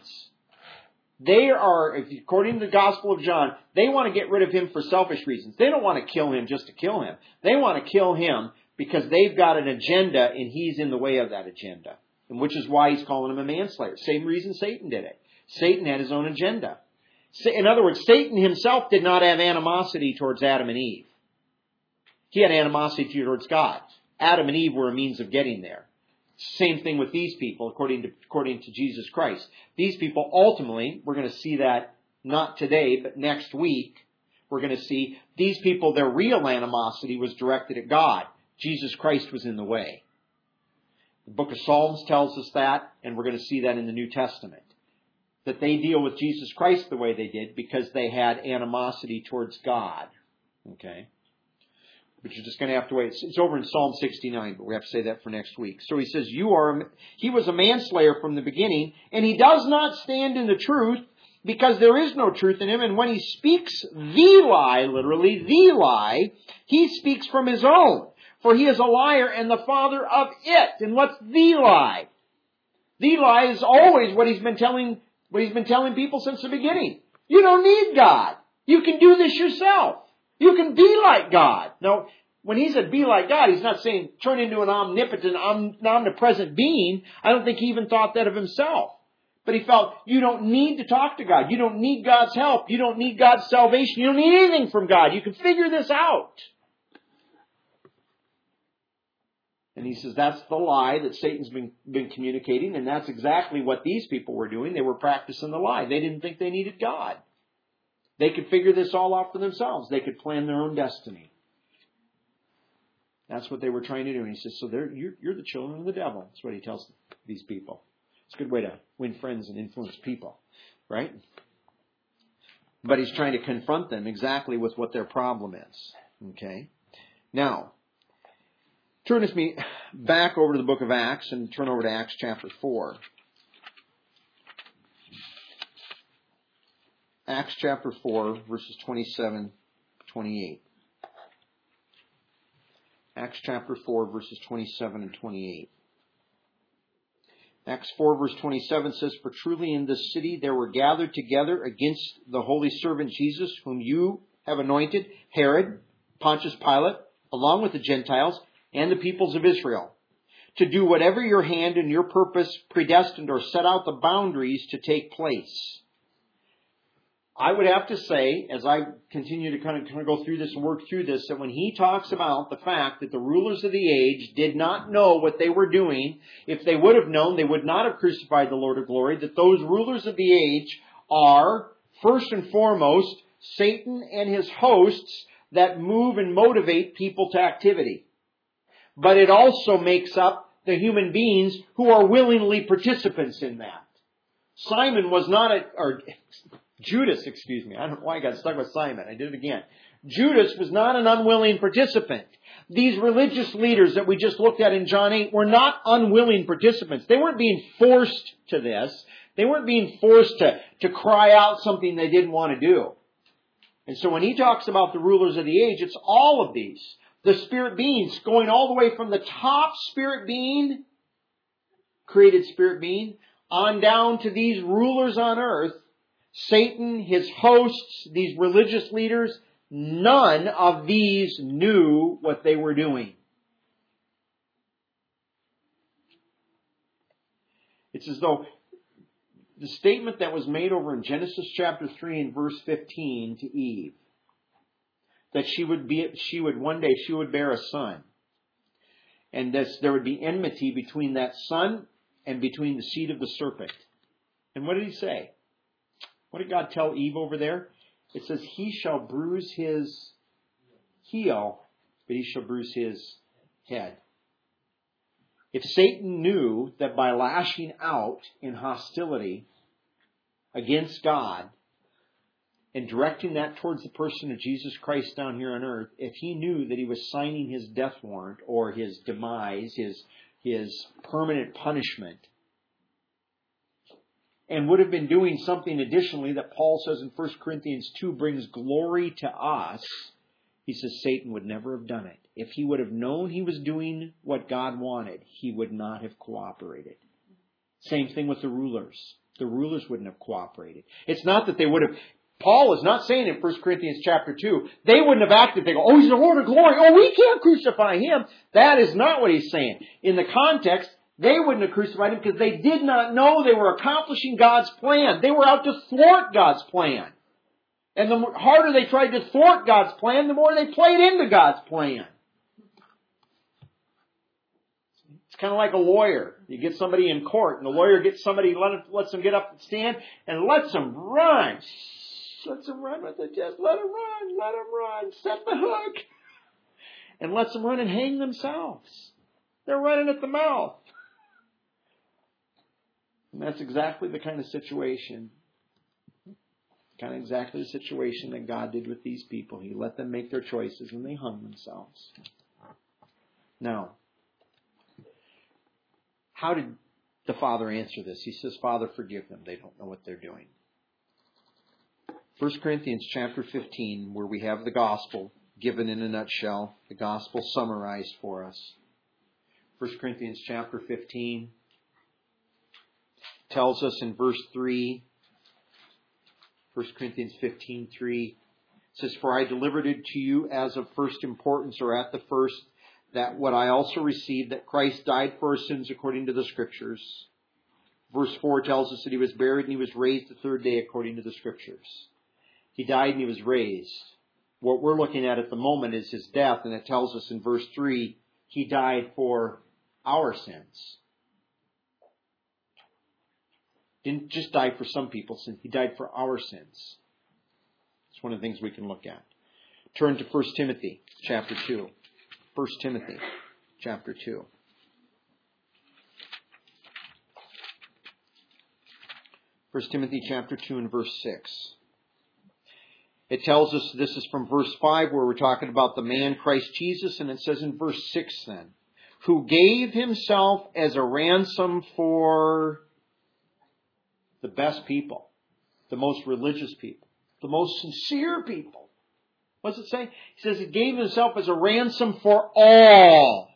They are, according to the Gospel of John, they want to get rid of him for selfish reasons. They don't want to kill him just to kill him. They want to kill him because they've got an agenda and he's in the way of that agenda. And which is why he's calling him a manslayer. Same reason Satan did it. Satan had his own agenda. In other words, Satan himself did not have animosity towards Adam and Eve. He had animosity towards God. Adam and Eve were a means of getting there. Same thing with these people, according to, according to Jesus Christ. These people ultimately, we're going to see that not today, but next week, we're going to see these people, their real animosity was directed at God. Jesus Christ was in the way. The book of Psalms tells us that, and we're going to see that in the New Testament. That they deal with Jesus Christ the way they did because they had animosity towards God. Okay? But you're just going to have to wait. It's, it's over in Psalm sixty-nine, but we have to say that for next week. So he says, "You are. A, he was a manslayer from the beginning, and he does not stand in the truth because there is no truth in him. And when he speaks the lie, literally the lie, he speaks from his own. For he is a liar and the father of it." And what's the lie? The lie is always what he's been telling, what he's been telling people since the beginning. You don't need God. You can do this yourself. You can be like God. Now, when he said be like God, he's not saying turn into an omnipotent, omnipresent being. I don't think he even thought that of himself. But he felt you don't need to talk to God. You don't need God's help. You don't need God's salvation. You don't need anything from God. You can figure this out. And he says that's the lie that Satan's been, been communicating, and that's exactly what these people were doing. They were practicing the lie. They didn't think they needed God. They could figure this all out for themselves. They could plan their own destiny. That's what they were trying to do. And he says, so they're, you're, you're the children of the devil. That's what he tells these people. It's a good way to win friends and influence people, right? But he's trying to confront them exactly with what their problem is. Okay? Now, turn with me back over to the book of Acts and turn over to Acts chapter four. Acts chapter four, verses twenty-seven, twenty-eight. Acts chapter four, verses twenty-seven and twenty-eight. Acts four, verse twenty-seven says, "For truly in this city there were gathered together against the holy servant Jesus, whom you have anointed, Herod, Pontius Pilate, along with the Gentiles, and the peoples of Israel, to do whatever your hand and your purpose predestined or set out the boundaries to take place." I would have to say, as I continue to kind of, kind of go through this and work through this, that when he talks about the fact that the rulers of the age did not know what they were doing, if they would have known, they would not have crucified the Lord of glory, that those rulers of the age are, first and foremost, Satan and his hosts that move and motivate people to activity. But it also makes up the human beings who are willingly participants in that. Simon was not a, or Judas, excuse me. I don't know why I got stuck with Simon. I did it again. Judas was not an unwilling participant. These religious leaders that we just looked at in John eight were not unwilling participants. They weren't being forced to this. They weren't being forced to, to cry out something they didn't want to do. And so when he talks about the rulers of the age, it's all of these. The spirit beings, going all the way from the top spirit being, created spirit being, on down to these rulers on earth, Satan, his hosts, these religious leaders, none of these knew what they were doing. It's as though the statement that was made over in Genesis chapter three and verse fifteen to Eve, that she would be, she would one day, she would bear a son. And this, there would be enmity between that son and between the seed of the serpent. And what did he say? What did God tell Eve over there? It says, he shall bruise his heel, but he shall bruise his head. If Satan knew that by lashing out in hostility against God and directing that towards the person of Jesus Christ down here on earth, if he knew that he was signing his death warrant or his demise, his, his permanent punishment, and would have been doing something additionally that Paul says in First Corinthians two brings glory to us, he says Satan would never have done it. If he would have known he was doing what God wanted, he would not have cooperated. Same thing with the rulers. The rulers wouldn't have cooperated. It's not that they would have... Paul is not saying in First Corinthians chapter two, they wouldn't have acted. They go, oh, he's the Lord of glory. Oh, we can't crucify him. That is not what he's saying. In the context, they wouldn't have crucified him because they did not know they were accomplishing God's plan. They were out to thwart God's plan. And the harder they tried to thwart God's plan, the more they played into God's plan. It's kind of like a lawyer. You get somebody in court, and the lawyer gets somebody, lets them get up and stand, and lets them run. Lets them run with the chest. Let them run. Let them run. Set the hook. And lets them run and hang themselves. They're running at the mouth. And that's exactly the kind of situation, kind of exactly the situation that God did with these people. He let them make their choices and they hung themselves. Now, how did the Father answer this? He says, Father, forgive them. They don't know what they're doing. First Corinthians chapter fifteen, where we have the gospel given in a nutshell, the gospel summarized for us. First Corinthians chapter fifteen tells us in verse three, First Corinthians fifteen three, says, For I delivered it to you as of first importance, or at the first, that what I also received, that Christ died for our sins according to the Scriptures. Verse four tells us that He was buried and He was raised the third day according to the Scriptures. He died and He was raised. What we're looking at at the moment is His death, and it tells us in verse three, He died for our sins. Didn't just die for some people's sins. He died for our sins. It's one of the things we can look at. Turn to First Timothy chapter two. First Timothy chapter two. First Timothy chapter two and verse six. It tells us, this is from verse five, where we're talking about the man Christ Jesus, and it says in verse six then, who gave Himself as a ransom for the best people, the most religious people, the most sincere people. What does it say? He says He gave Himself as a ransom for all.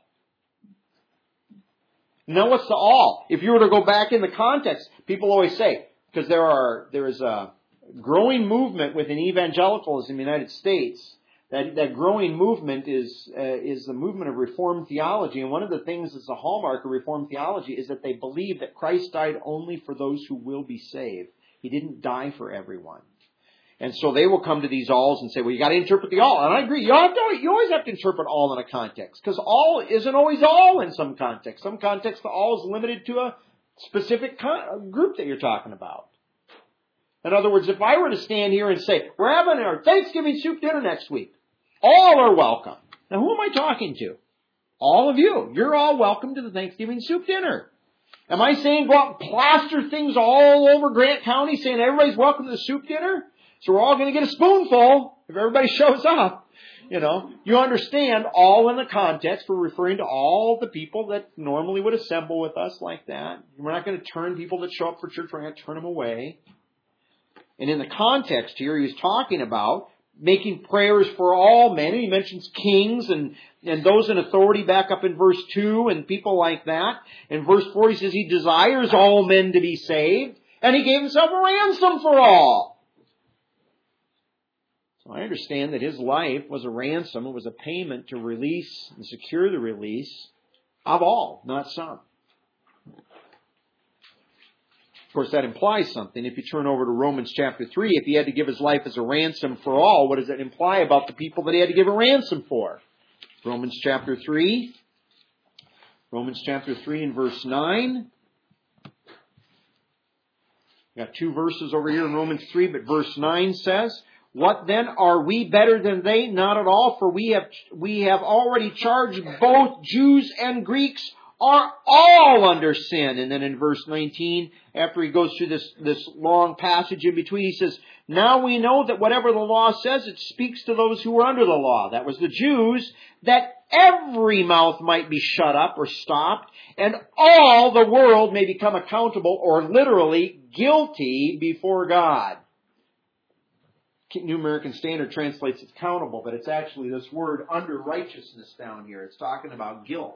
Now what's the all? If you were to go back in the context, people always say, because there are there is a growing movement within evangelicalism in the United States. That, that growing movement is uh, is the movement of Reformed theology. And one of the things that's a hallmark of Reformed theology is that they believe that Christ died only for those who will be saved. He didn't die for everyone. And so they will come to these alls and say, well, you got to interpret the all. And I agree. You, have to, you always have to interpret all in a context. Because all isn't always all in some context. Some context, the all is limited to a specific con- group that you're talking about. In other words, if I were to stand here and say, we're having our Thanksgiving soup dinner next week, all are welcome. Now, who am I talking to? All of you. You're all welcome to the Thanksgiving soup dinner. Am I saying go out and plaster things all over Grant County, saying everybody's welcome to the soup dinner? So we're all going to get a spoonful if everybody shows up. You know, you understand all in the context. We're referring to all the people that normally would assemble with us like that. We're not going to turn people that show up for church. We're going to turn them away. And in the context here, he was talking about making prayers for all men. And he mentions kings and, and those in authority back up in verse two and people like that. In verse four, he says he desires all men to be saved. And He gave Himself a ransom for all. So I understand that His life was a ransom. It was a payment to release and secure the release of all, not some. Of course, that implies something. If you turn over to Romans chapter three, if He had to give His life as a ransom for all, what does that imply about the people that He had to give a ransom for? Romans chapter three. Romans chapter three and verse nine. We've got two verses over here in Romans three, but verse nine says, "What then? Are we better than they? Not at all, for we have we have already charged both Jews and Greeks are all under sin." And then in verse nineteen, after he goes through this, this long passage in between, he says, "Now we know that whatever the law says, it speaks to those who were under the law." That was the Jews, "that every mouth might be shut up or stopped, and all the world may become accountable," or literally guilty, before God. New American Standard translates it accountable, but it's actually this word under righteousness down here. It's talking about guilt.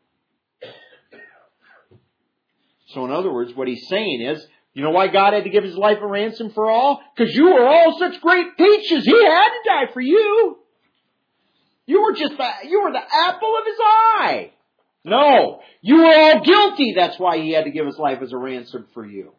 So in other words, what he's saying is, you know why God had to give His life a ransom for all? Because you were all such great peaches. He had to die for you. You were just the, you were the apple of His eye. No, you were all guilty. That's why He had to give His life as a ransom for you.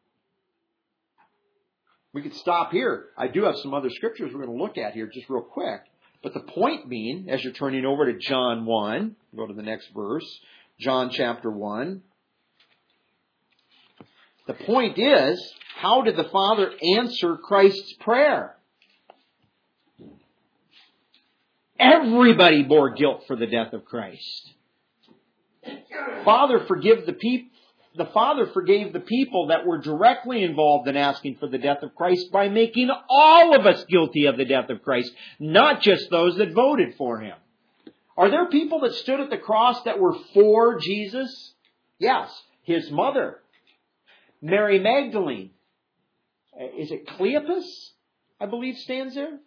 We could stop here. I do have some other scriptures we're going to look at here just real quick. But the point being, as you're turning over to John one, go to the next verse, John chapter one. The point is, how did the Father answer Christ's prayer? Everybody bore guilt for the death of Christ. Father, forgive the people. The Father forgave the people that were directly involved in asking for the death of Christ by making all of us guilty of the death of Christ, not just those that voted for Him. Are there people that stood at the cross that were for Jesus? Yes. His mother, Mary Magdalene. Is it Cleopas, I believe, stands there?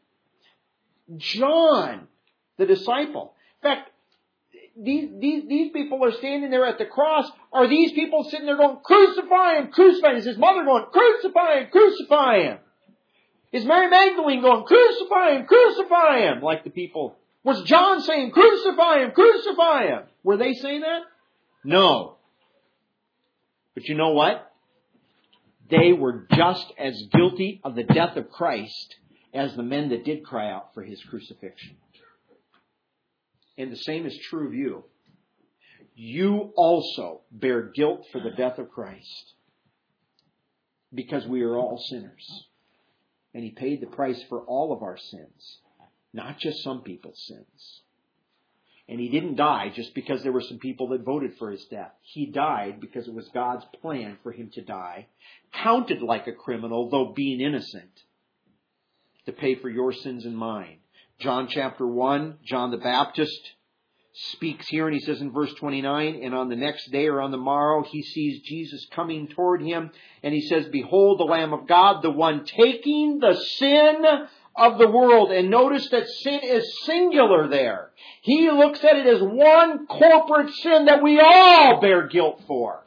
John, the disciple. In fact, These, these, these people are standing there at the cross. Are these people sitting there going, "Crucify Him, crucify Him"? Is His mother going, "Crucify Him, crucify Him"? Is Mary Magdalene going, "Crucify Him, crucify Him"? Like the people. Was John saying, "Crucify Him, crucify Him"? Were they saying that? No. But you know what? They were just as guilty of the death of Christ as the men that did cry out for His crucifixion. And the same is true of you. You also bear guilt for the death of Christ. Because we are all sinners. And He paid the price for all of our sins. Not just some people's sins. And He didn't die just because there were some people that voted for His death. He died because it was God's plan for Him to die. Counted like a criminal, though being innocent. To pay for your sins and mine. John chapter one, John the Baptist speaks here, and he says in verse twenty-nine, "And on the next day or on the morrow, he sees Jesus coming toward him, and he says, 'Behold the Lamb of God, the one taking the sin of the world.'" And notice that sin is singular there. He looks at it as one corporate sin that we all bear guilt for.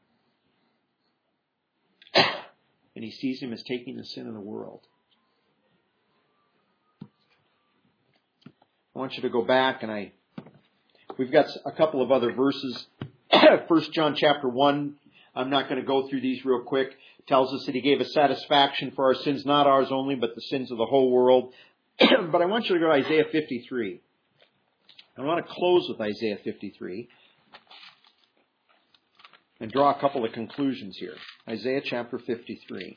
And he sees Him as taking the sin of the world. I want you to go back, and I, we've got a couple of other verses. First John chapter one, I'm not going to go through these real quick. It tells us that He gave us satisfaction for our sins, not ours only, but the sins of the whole world. But I want you to go to Isaiah fifty-three. I want to close with Isaiah fifty-three and draw a couple of conclusions here. Isaiah chapter fifty-three.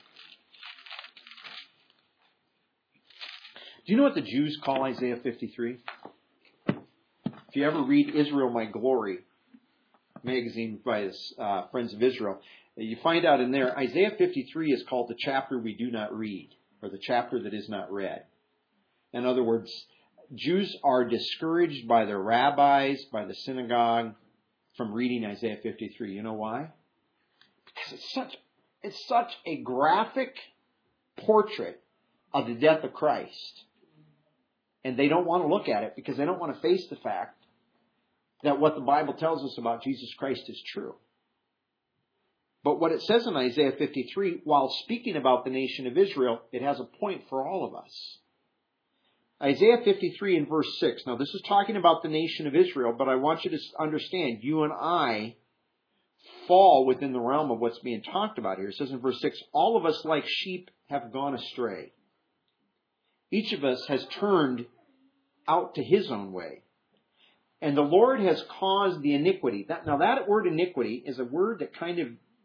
Do you know what the Jews call Isaiah fifty-three? If you ever read Israel My Glory magazine by uh, Friends of Israel, you find out in there Isaiah fifty-three is called the chapter we do not read, or the chapter that is not read. In other words, Jews are discouraged by their rabbis, by the synagogue, from reading Isaiah fifty-three. You know why? Because it's such, it's such a graphic portrait of the death of Christ. And they don't want to look at it because they don't want to face the fact that what the Bible tells us about Jesus Christ is true. But what it says in Isaiah fifty-three, while speaking about the nation of Israel, it has a point for all of us. Isaiah fifty-three and verse six. Now this is talking about the nation of Israel, but I want you to understand, you and I fall within the realm of what's being talked about here. It says in verse six, "All of us like sheep have gone astray. Each of us has turned out to his own way. And the Lord has caused the iniquity." That, now that word iniquity is a word that kind of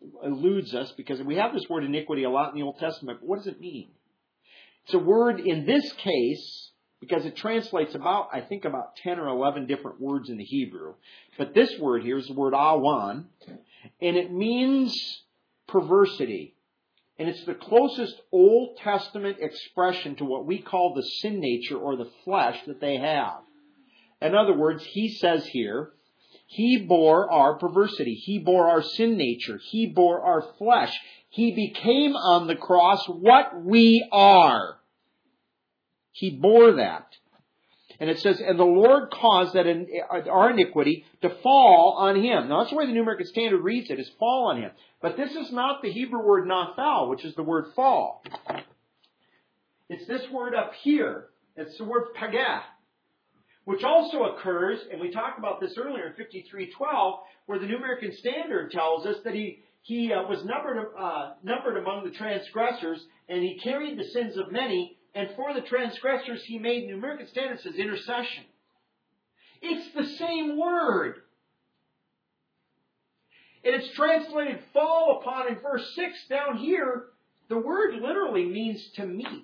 eludes us because we have this word iniquity a lot in the Old Testament, but what does it mean? It's a word in this case, because it translates about, I think, about ten or eleven different words in the Hebrew. But this word here is the word awan, and it means perversity. And it's the closest Old Testament expression to what we call the sin nature or the flesh that they have. In other words, he says here, He bore our perversity. He bore our sin nature. He bore our flesh. He became on the cross what we are. He bore that. And it says, and the Lord caused that in, our iniquity to fall on Him. Now that's the way the New American Standard reads it, is fall on Him. But this is not the Hebrew word nathal, which is the word fall. It's this word up here. It's the word pagah, which also occurs, and we talked about this earlier in fifty-three twelve, where the New American Standard tells us that he he uh, was numbered uh, numbered among the transgressors, and he carried the sins of many, and for the transgressors he made, New American Standard says, intercession. It's the same word. And it's translated fall upon in verse six down here. The word literally means to meet.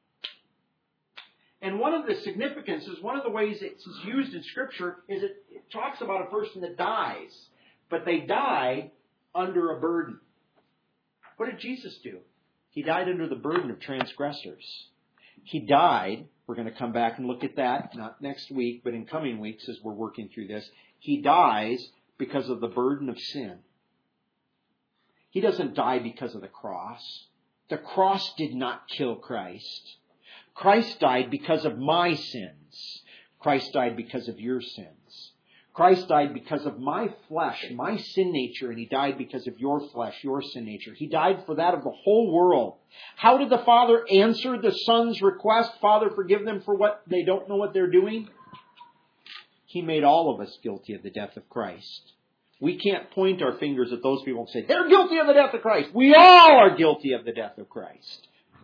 And one of the significances, one of the ways it's used in Scripture is it, it talks about a person that dies. But they die under a burden. What did Jesus do? He died under the burden of transgressors. He died, we're going to come back and look at that, not next week, but in coming weeks as we're working through this. He dies because of the burden of sin. He doesn't die because of the cross. The cross did not kill Christ. Christ died because of my sins. Christ died because of your sins. Christ died because of my flesh, my sin nature, and He died because of your flesh, your sin nature. He died for that of the whole world. How did the Father answer the Son's request? Father, forgive them for what they don't know what they're doing. He made all of us guilty of the death of Christ. We can't point our fingers at those people and say, they're guilty of the death of Christ. We all are guilty of the death of Christ.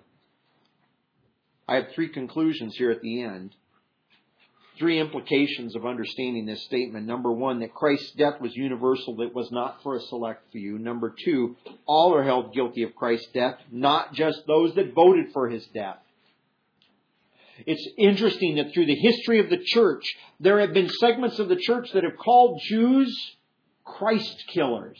I have three conclusions here at the end. Three implications of understanding this statement. Number one, that Christ's death was universal. It was not for a select few. Number two, all are held guilty of Christ's death, not just those that voted for His death. It's interesting that through the history of the church, there have been segments of the church that have called Jews Christ killers.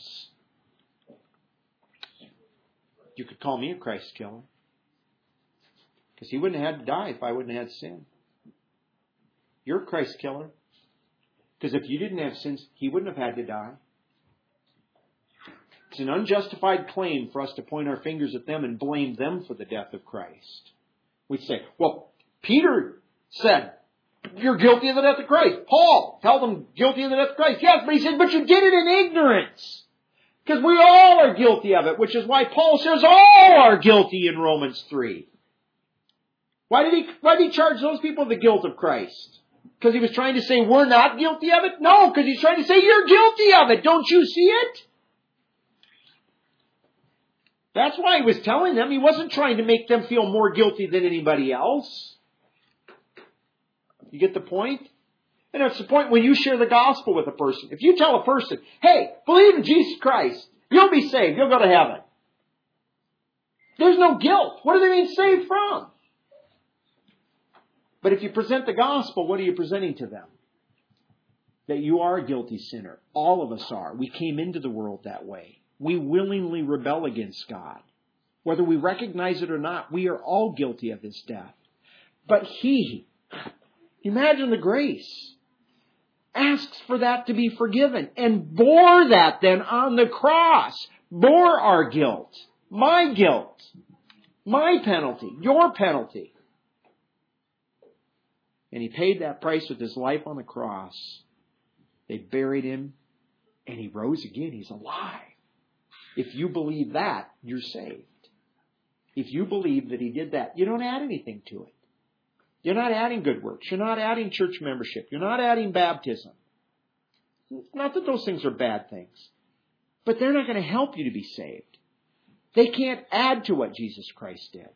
You could call me a Christ killer. Because He wouldn't have had to die if I wouldn't have had sin. You're a Christ killer. Because if you didn't have sins, He wouldn't have had to die. It's an unjustified claim for us to point our fingers at them and blame them for the death of Christ. We'd say, well, Peter said, you're guilty of the death of Christ. Paul held them guilty of the death of Christ. Yes, but he said, but you did it in ignorance. Because we all are guilty of it, which is why Paul says all are guilty in Romans three. Why did he, why did he charge those people with the guilt of Christ? Because he was trying to say we're not guilty of it? No, because he's trying to say you're guilty of it. Don't you see it? That's why he was telling them. He wasn't trying to make them feel more guilty than anybody else. You get the point? And it's the point when you share the gospel with a person. If you tell a person, hey, believe in Jesus Christ, you'll be saved, you'll go to heaven. There's no guilt. What do they mean saved from? But if you present the gospel, what are you presenting to them? That you are a guilty sinner. All of us are. We came into the world that way. We willingly rebel against God. Whether we recognize it or not, we are all guilty of His death. But He, imagine the grace, asks for that to be forgiven and bore that then on the cross. Bore our guilt. My guilt. My penalty. Your penalty. And He paid that price with His life on the cross. They buried Him, and He rose again. He's alive. If you believe that, you're saved. If you believe that He did that, you don't add anything to it. You're not adding good works. You're not adding church membership. You're not adding baptism. Not that those things are bad things, but they're not going to help you to be saved. They can't add to what Jesus Christ did.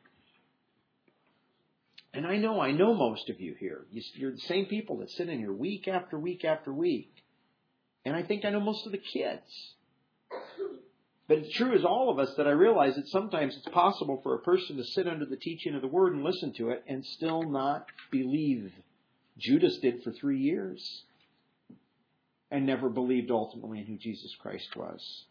And I know, I know most of you here. You're the same people that sit in here week after week after week. And I think I know most of the kids. But it's true as all of us that I realize that sometimes it's possible for a person to sit under the teaching of the Word and listen to it and still not believe. Judas did for three years and never believed ultimately in who Jesus Christ was.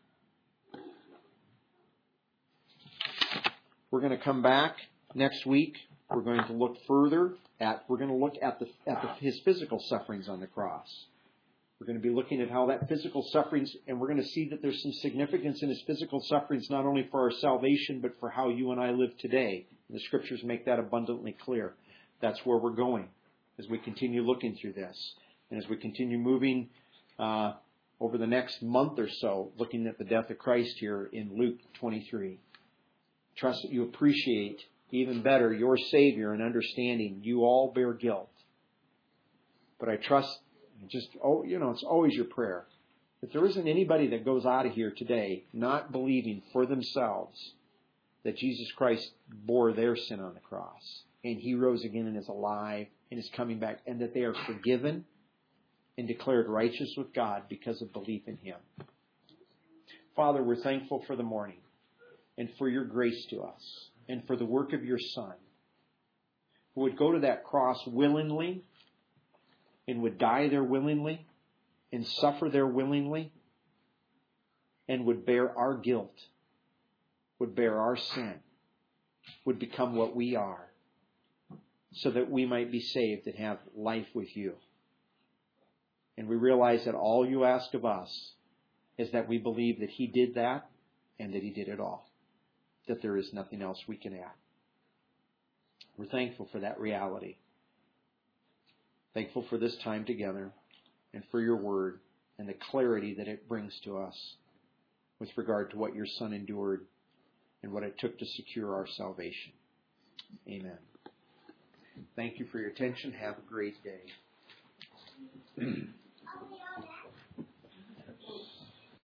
We're going to come back next week. We're going to look further at, we're going to look at the at the, his physical sufferings on the cross. We're going to be looking at how that physical sufferings, and we're going to see that there's some significance in his physical sufferings, not only for our salvation, but for how you and I live today. And the Scriptures make that abundantly clear. That's where we're going as we continue looking through this. And as we continue moving uh, over the next month or so, looking at the death of Christ here in Luke twenty-three. Trust that you appreciate even better your Savior and understanding you all bear guilt. But I trust, just, oh, you know, it's always your prayer. If there isn't anybody that goes out of here today not believing for themselves that Jesus Christ bore their sin on the cross and He rose again and is alive and is coming back, and that they are forgiven and declared righteous with God because of belief in Him. Father, we're thankful for the morning and for your grace to us and for the work of your Son, who would go to that cross willingly and would die there willingly and suffer there willingly and would bear our guilt, would bear our sin, would become what we are so that we might be saved and have life with you. And we realize that all you ask of us is that we believe that He did that and that He did it all, that there is nothing else we can add. We're thankful for that reality. Thankful for this time together and for your word and the clarity that it brings to us with regard to what your Son endured and what it took to secure our salvation. Amen. Thank you for your attention. Have a great day.